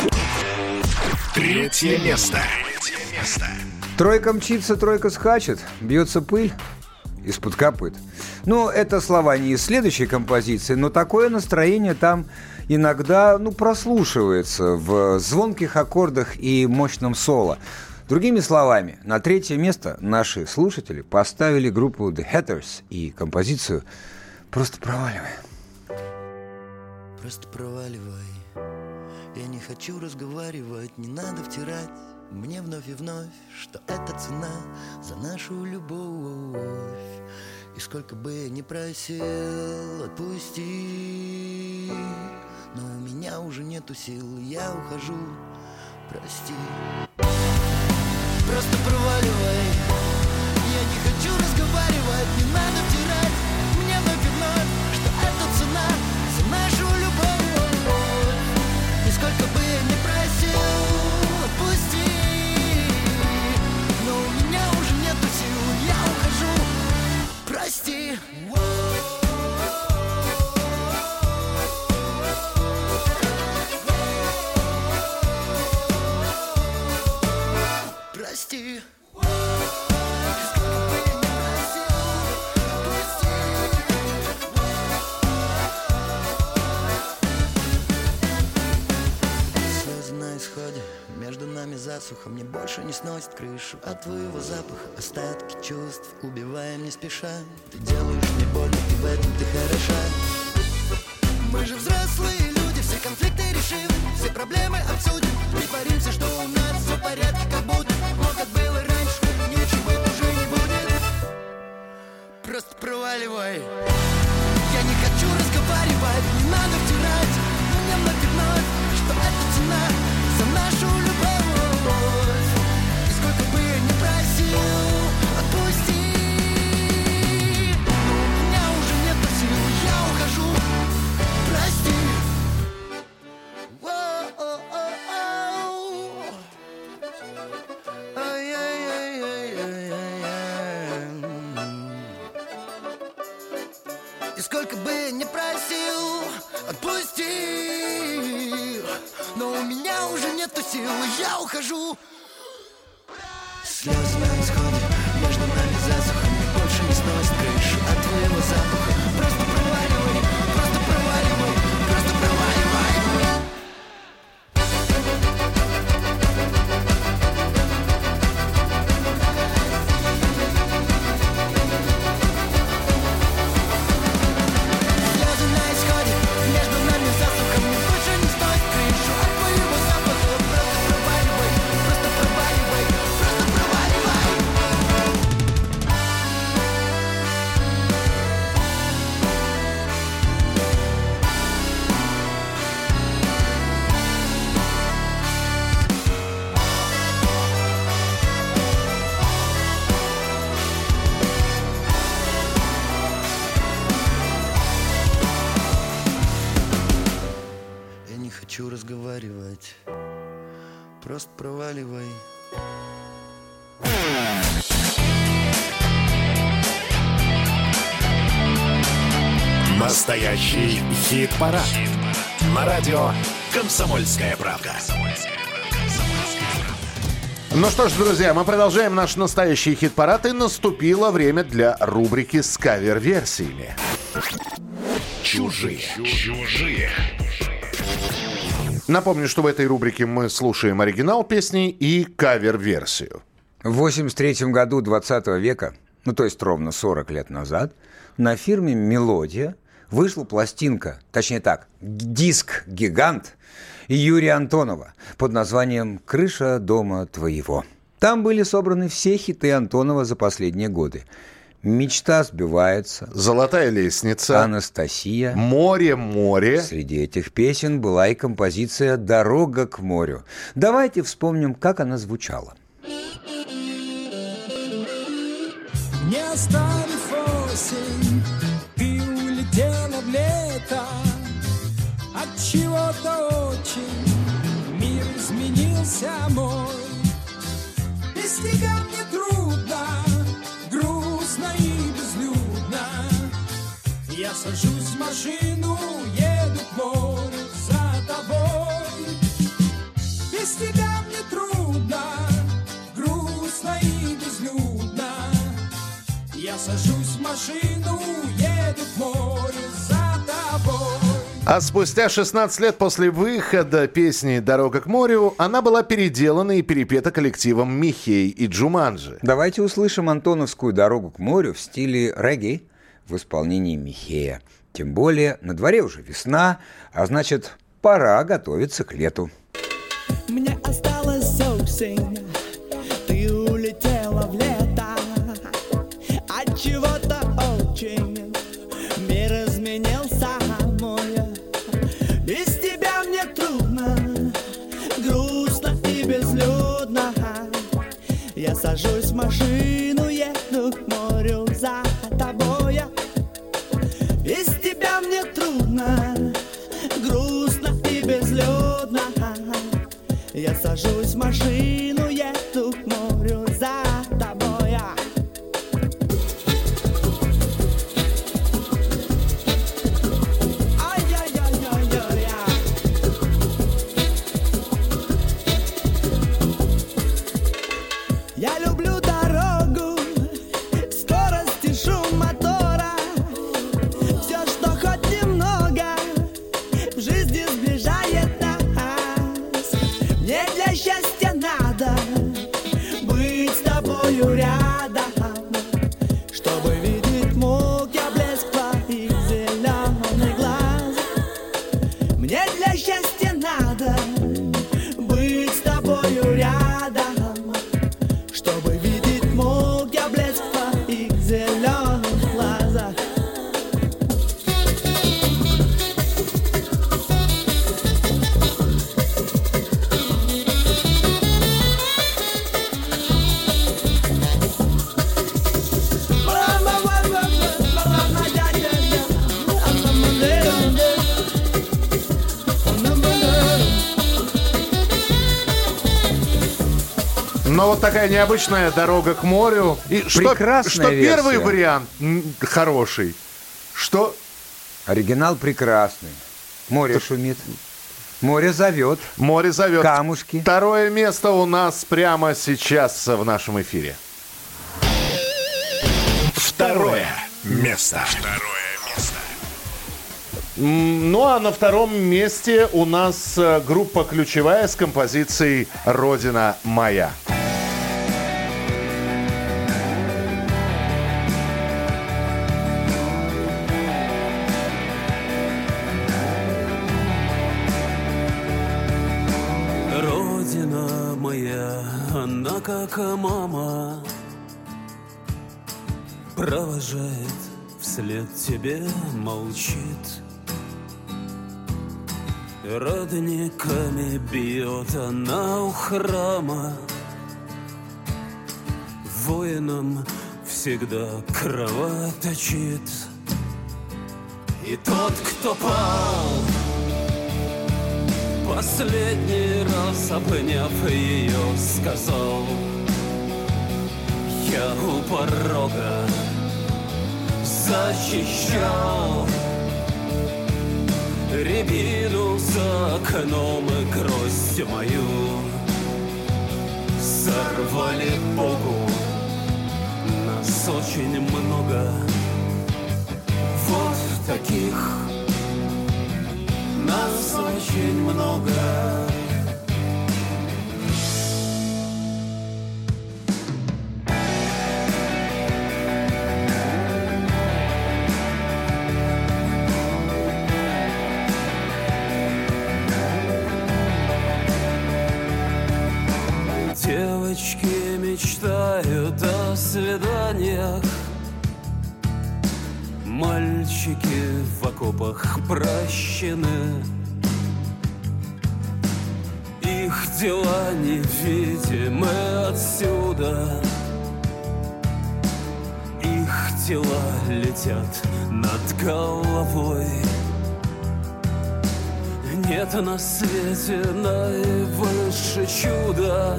Третье место. Тройка мчится, тройка скачет, бьется пыль из-под копыт. Ну, это слова не из следующей композиции, но такое настроение там иногда, прослушивается в звонких аккордах и мощном соло. Другими словами, на третье место наши слушатели поставили группу The Hatters и композицию «Просто проваливай». Просто проваливай. Я не хочу разговаривать, не надо втирать мне вновь и вновь, что это цена за нашу любовь. И сколько бы я ни просил, отпусти, но у меня уже нету сил, я ухожу, прости. Просто проваливай. Я не хочу разговаривать, не надо втирать мне вновь и вновь, что это цена за нашу любовь. И сколько бы я ни просил, отпусти, но у меня уже нету сил, я ухожу, прости. Прости. Слезы на исходе, между нами засуха, мне больше не сносит крышу от твоего запаха. Остатки чувств убиваем не спеша. Ты делаешь мне больно, и в этом ты хороша. Мы же взрослые люди, все конфликты решим, все проблемы обсудим. Притворимся, что у нас все в порядке, как будто, как было раньше, ничего уже не будет. Просто проваливай. Я не хочу разговаривать, не надо втирать мне вновь и вновь, что это цена за нашу любовь. И сколько бы я ни просил, отпусти, но у меня уже нету сил, я ухожу, прости. И сколько бы я ни просил, отпусти, но у меня уже нету сил, я ухожу. Слезы на исходе, между нами засуха, мне больше не сносит крышу от твоего запаха. Просто проваливай, просто проваливай, просто проваливай. Я не хочу разговаривать. Просто проваливай. Настоящий хит-парад. На радио «Комсомольская правда». Ну что ж, друзья, мы продолжаем наш настоящий хит-парад, и наступило время для рубрики с кавер-версиями. Чужие. Напомню, что в этой рубрике мы слушаем оригинал песни и кавер-версию. В 1983 году 20 века, ну то есть ровно 40 лет назад, на фирме «Мелодия» вышла пластинка, точнее так, диск-гигант Юрия Антонова под названием «Крыша дома твоего». Там были собраны все хиты Антонова за последние годы. «Мечта сбивается», «Золотая лестница», «Анастасия», «Море». Среди этих песен была и композиция «Дорога к морю». Давайте вспомним, как она звучала. Не оставив осень, ты улетела в лето. От чего-то очень мир изменился мой. Без тебя мне трудно, грустно и безлюдно. Я сажусь в машину, еду к морю за тобой. Без тебя мне трудно, грустно и безлюдно. Я сажусь в машину, еду к морю за тобой. А спустя 16 лет после выхода песни «Дорога к морю» она была переделана и перепета коллективом Михей и Джуманджи. Давайте услышим антоновскую «Дорогу к морю» в стиле регги в исполнении Михея. Тем более на дворе уже весна, а значит, пора готовиться к лету. Мне осталось осень, ты улетела в лето. От чего-то очень мир изменился мой. Без тебя мне трудно, грустно и безлюдно. Я сажусь в машину, еду к морю за тобой. Без тебя мне трудно, грустно и безлюдно. Я сажусь в машину, еду к морю за тобой. Я люблю дорогу, скорость и шум мотора. Все, что хоть немного в жизни сближает нас. Мне для счастья надо быть с тобою рядом, чтобы видеть мог я блеск твоих зеленых глаз. Мне для счастья надо быть с тобою рядом, чтобы видеть мог я блеск твоих зеленых глазах. Но вот такая необычная «Дорога к морю». И Прекрасная что первый версия. вариант хороший, что... Оригинал прекрасный. Море шумит. Море зовет. Море зовет. Камушки. Второе место у нас прямо сейчас в нашем эфире. Второе место. Ну а на втором месте у нас группа «Ключевая» с композицией «Родина моя». Родина моя, она как мама, провожает вслед тебе, молчит. Родниками бьет она у храма, воинам всегда кровоточит. И тот, кто пал, последний раз обняв ее, сказал: я у порога защищал рябину за окном и гроздь мою. Сорвали Богу, нас очень много, вот таких нас очень много. Девочки мечтают о свиданиях, мальчики в окопах прощены. Их дела невидимы отсюда, их тела летят над головой. Нет на свете наивысше чуда.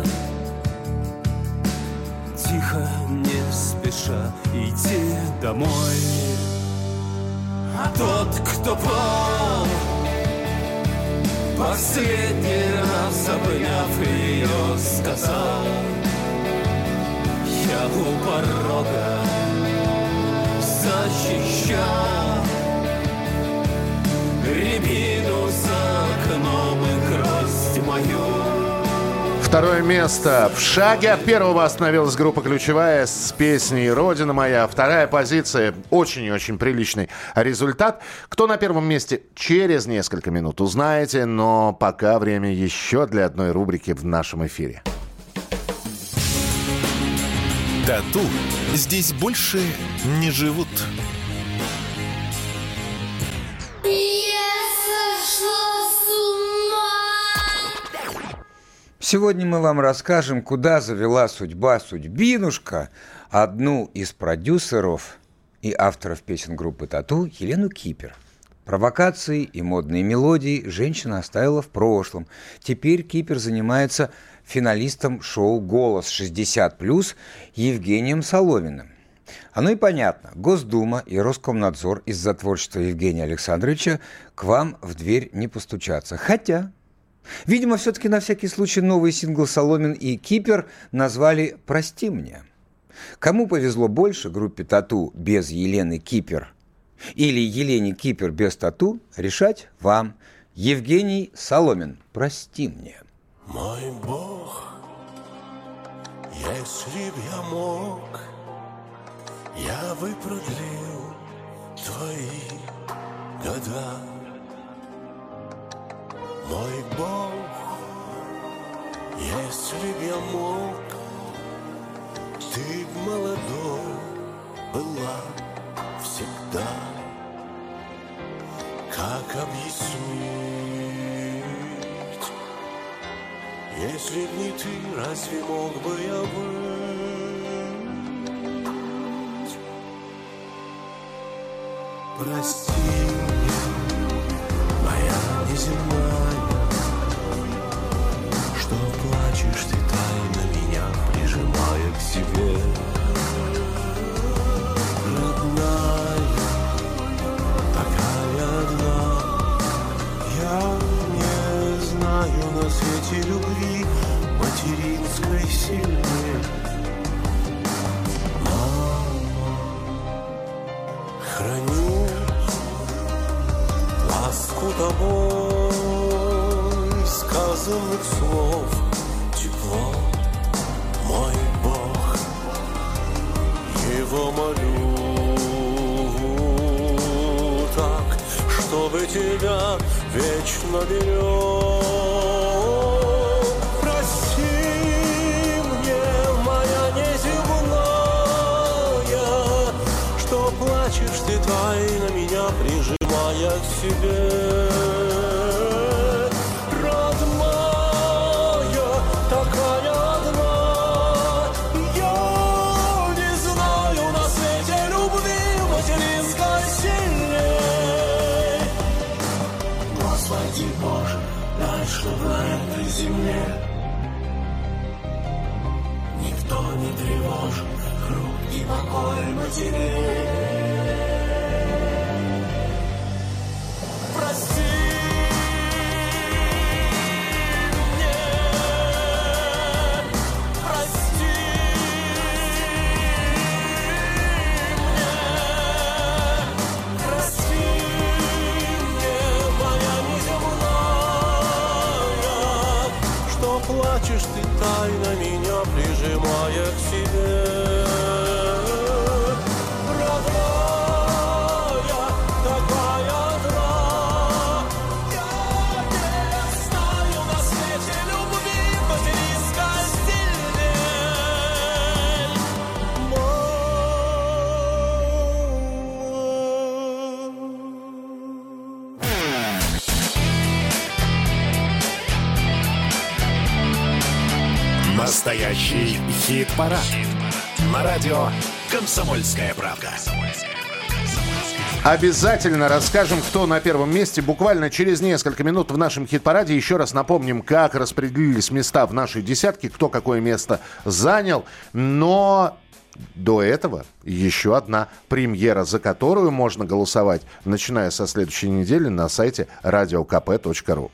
Тихо, не спеша, иди домой. А тот, кто пал, последний раз обняв ее, сказал: я у порога защищал рябину за окном и гроздь мою. Второе место. В шаге от первого остановилась группа «Ключевая» с песней «Родина моя». Вторая позиция. Очень и очень приличный результат. Кто на первом месте, через несколько минут узнаете. Но пока время еще для одной рубрики в нашем эфире. Тату здесь больше не живут. Сегодня мы вам расскажем, куда завела судьбинушка одну из продюсеров и авторов песен группы «Тату» Елену Кипер. Провокации и модные мелодии женщина оставила в прошлом. Теперь Кипер занимается финалистом шоу «Голос 60+» Евгением Соломиным. Оно и понятно. Госдума и Роскомнадзор из-за творчества Евгения Александровича к вам в дверь не постучатся. Хотя... видимо, все-таки на всякий случай новый сингл Соломин и Кипер назвали «Прости мне». Кому повезло больше, группе «Тату» без Елены Кипер или Елене Кипер без «Тату», решать вам. Евгений Соломин, «Прости мне». Мой Бог, если б я мог, я бы продлил твои года. Мой Бог, если б я мог, ты б молодой была всегда. Как объяснить, если б не ты, разве мог бы я быть? Прости меня, моя неземная, что плачешь ты тайно меня, прижимая к себе. Родная, такая одна, я не знаю на свете любви материнской сильнее. Мама, храню ласку тобой, сказанных слов, тепло, мой Бог, его молю так, чтобы тебя вечно берег. Прости мне, моя неземная, что плачешь ты тайно меня, прижимая к себе. что в этой земле никто не тревожит круг и покой матерей. Прости мне, прости мне, прости мне, моя неземная, что плачешь ты тайно, меня прижимая к себе. Настоящий хит-парад. На радио «Комсомольская правда». Обязательно расскажем, кто на первом месте. Буквально через несколько минут в нашем хит-параде. Еще раз напомним, как распределились места в нашей десятке, кто какое место занял. Но до этого еще одна премьера, за которую можно голосовать, начиная со следующей недели на сайте radiokp.ru.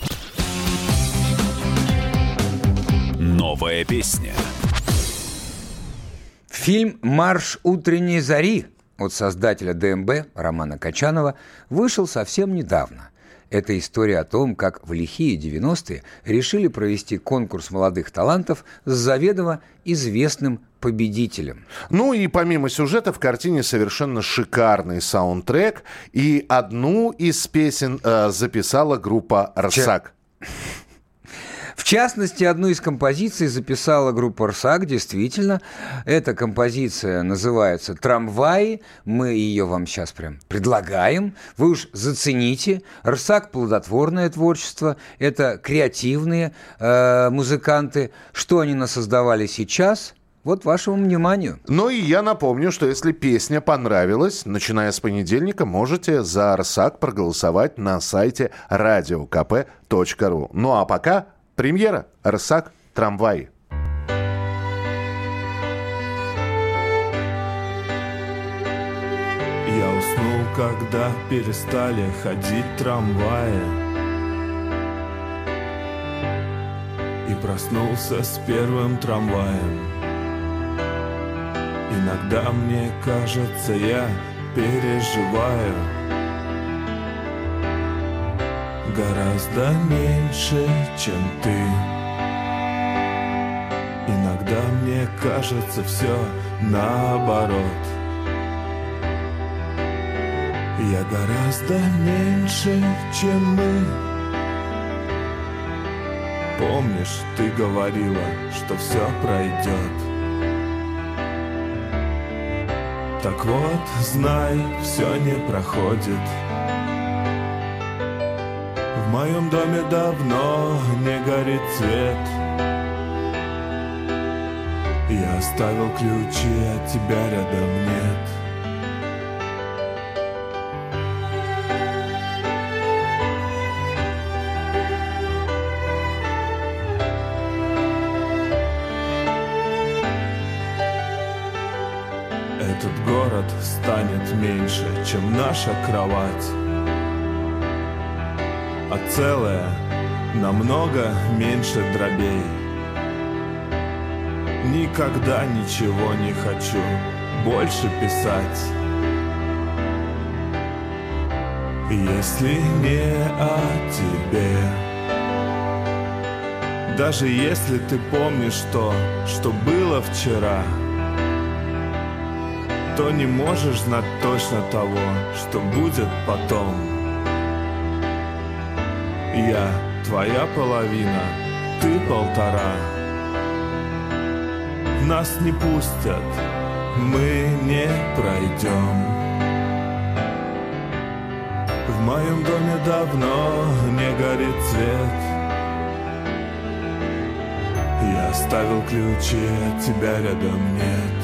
Новая песня. Фильм «Марш утренней зари» от создателя ДМБ Романа Качанова вышел совсем недавно. Это история о том, как в лихие 90-е решили провести конкурс молодых талантов с заведомо известным победителем. Ну и помимо сюжета в картине совершенно шикарный саундтрек. И одну из песен записала группа «Рсак». В частности, одну из композиций записала группа «Рсак», действительно. Эта композиция называется «Трамваи». Мы ее вам сейчас прям предлагаем. Вы уж зацените. «Рсак» – плодотворное творчество. Это креативные музыканты. Что они насоздавали сейчас – вот вашему вниманию. Ну и я напомню, что если песня понравилась, начиная с понедельника, можете за «Рсак» проголосовать на сайте radiokp.ru. Ну а пока... премьера «Рсак. Трамваи». Я уснул, когда перестали ходить трамваи, и проснулся с первым трамваем. Иногда мне кажется, я переживаю гораздо меньше, чем ты. Иногда мне кажется все наоборот. Я гораздо меньше, чем мы. Помнишь, ты говорила, что все пройдет. Так вот, знай, все не проходит. В моем доме давно не горит свет. Я оставил ключи, а тебя рядом нет. Этот город станет меньше, чем наша кровать, а целое намного меньше дробей. Никогда ничего не хочу больше писать, если не о тебе. Даже если ты помнишь то, что было вчера, то не можешь знать точно того, что будет потом. Я твоя половина, ты полтора. Нас не пустят, мы не пройдем. В моем доме давно не горит свет. Я оставил ключи, а тебя рядом нет.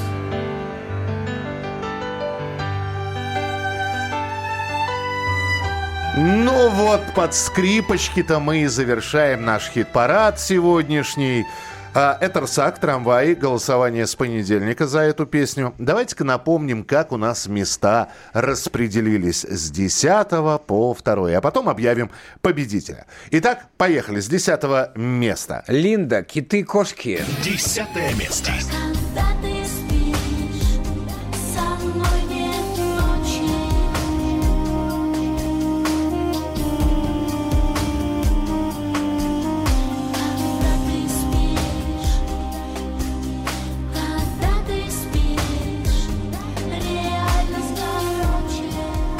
Ну вот, под скрипочки-то мы и завершаем наш хит-парад сегодняшний. Это РСАК, трамваи, голосование с понедельника за эту песню. Давайте-ка напомним, как у нас места распределились с 10 по 2, а потом объявим победителя. Итак, поехали с 10 места. Линда, киты-кошки. 10 место. Когда ты спишь, со мной нет ночи. Когда ты спишь, реальность короче.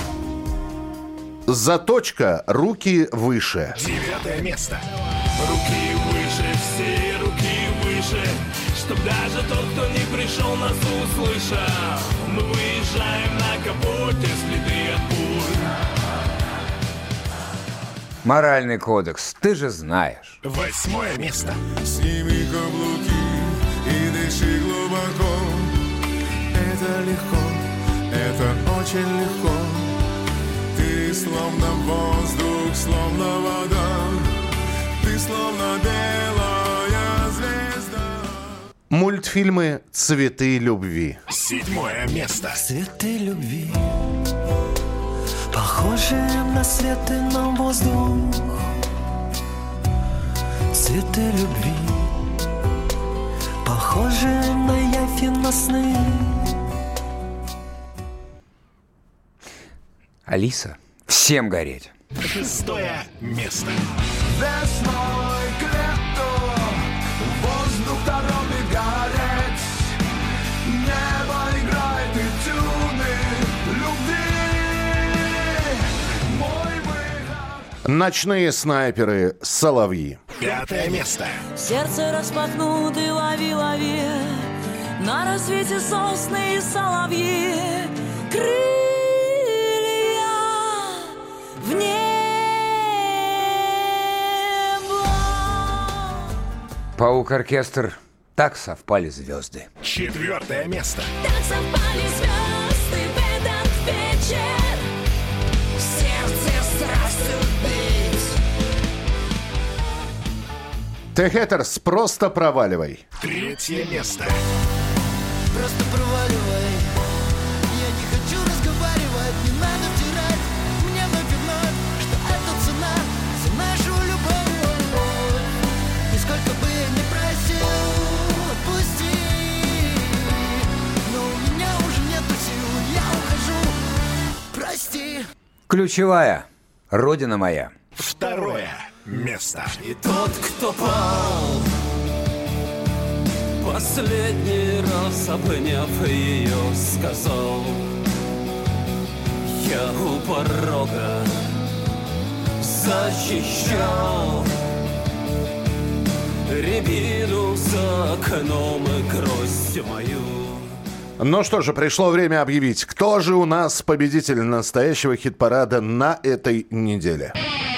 Заточка, руки выше. 9 место. Руки выше, все руки выше, чтоб даже тот, кто не пришел, нас услышал. Мы выезжаем на капоте, следы от пуль. Моральный кодекс, ты же знаешь. 8 место. Сними каблуки и дыши глубоко. Это легко, это очень легко. Ты словно воздух, словно вода. Ты словно белая звезда. Мультфильмы «Цветы любви». 7 место. Цветы любви, похожие на цветы на воздух. Цветы любви, похожие на явь и на сны. Алиса, всем гореть. 6 место. Весной к лету воздух торопит гореть. Небо играет этюды любви. Мой выход. Ночные снайперы «Соловьи». 5 место. Сердце распахнуты, лови, лови. На рассвете сосны и соловьи. Крылья в небо. Паук-оркестр. Так совпали звезды. 4 место. Так совпали звезды в этот вечер. Сердце страстью бить. The Hatters, просто проваливай. 3 место. Просто проваливай. Я не хочу разговаривать, не надо втирать мне вновь и вновь, что это цена за нашу любовь. И сколько бы я ни просил, отпусти. Но у меня уже нету сил, я ухожу. Прости. Ключевая. Родина моя. 2 место. И тот, кто пал, последний раз обняв ее, сказал: я у порога защищал рябину за окном и гроздь мою. Ну что же, пришло время объявить, кто же у нас победитель настоящего хит-парада на этой неделе.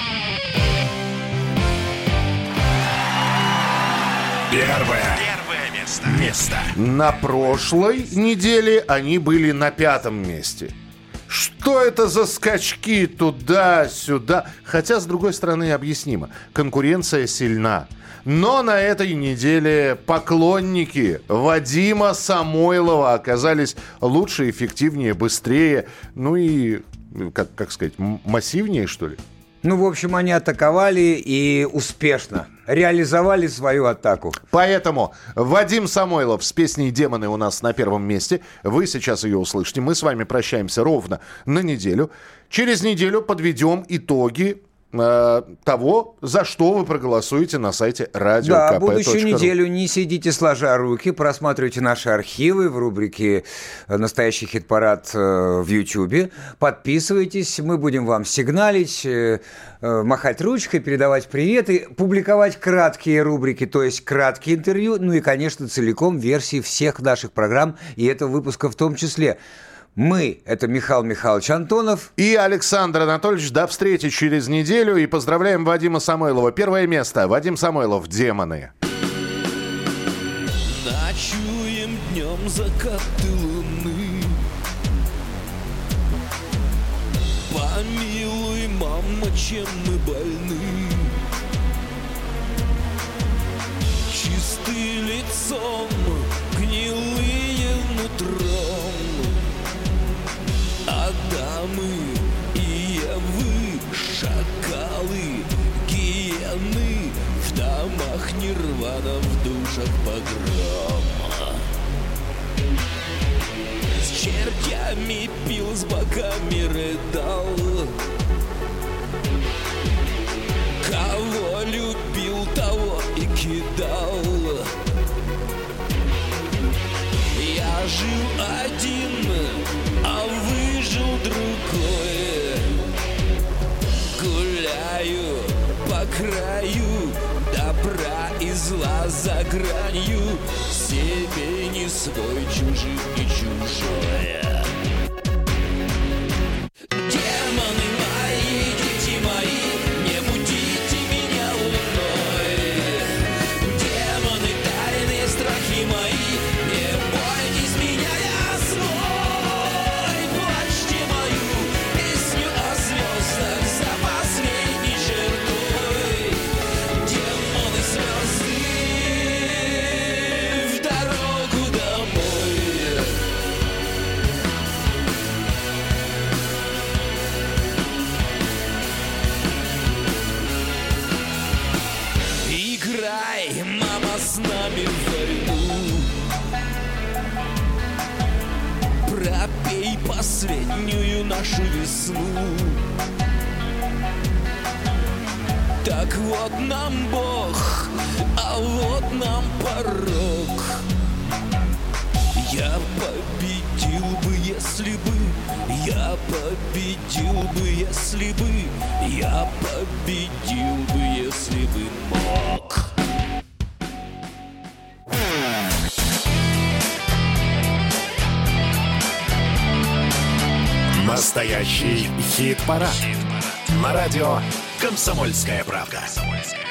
Первое место. На прошлой неделе они были на 5 месте. Что это за скачки туда-сюда? Хотя, с другой стороны, объяснимо. Конкуренция сильна. Но на этой неделе поклонники Вадима Самойлова оказались лучше, эффективнее, быстрее, ну и, как сказать, массивнее, что ли? Ну, в общем, они атаковали и успешно реализовали свою атаку. Поэтому Вадим Самойлов с песней «Демоны» у нас на 1 месте. Вы сейчас ее услышите. Мы с вами прощаемся ровно на неделю. Через неделю подведем итоги того, за что вы проголосуете на сайте radio.kp.ru. Да, будущую неделю не сидите сложа руки, просматривайте наши архивы в рубрике «Настоящий хит-парад» в YouTube. Подписывайтесь, мы будем вам сигналить, махать ручкой, передавать приветы, публиковать краткие рубрики, то есть краткие интервью, ну и, конечно, целиком версии всех наших программ и этого выпуска в том числе. Мы – это Михаил Михайлович Антонов и Александр Анатольевич. До встречи через неделю. И поздравляем Вадима Самойлова. 1 место. Вадим Самойлов «Демоны». Ночуем днем закаты луны. Помилуй, мама, чем мы больны. Чисты лицом, гнилые нутром, Адамы и Евы, шакалы, гиены, в домах Нирвана, в душах погрома. С чертями пил, с боками рыдал. Кого любил, того и кидал. Я жил один, а выжил другой. Гуляю по краю добра и зла за гранью. Себе не свой, чужим не чужое. Демоны мои, дети мои, не будите меня луной. Демоны, тайные страхи мои, не бойтесь меня, я свой. Плачьте мою песню о звездах за последней чертой. Демоны, звезды в дорогу домой. Играй, мама, с нами в войну. Пропей последнюю нашу весну. Так вот нам Бог, а вот нам порок. Я победил бы, если бы, я победил бы, если бы, я победил бы, если бы мог. Настоящий хит-парад. На радио «Комсомольская правда».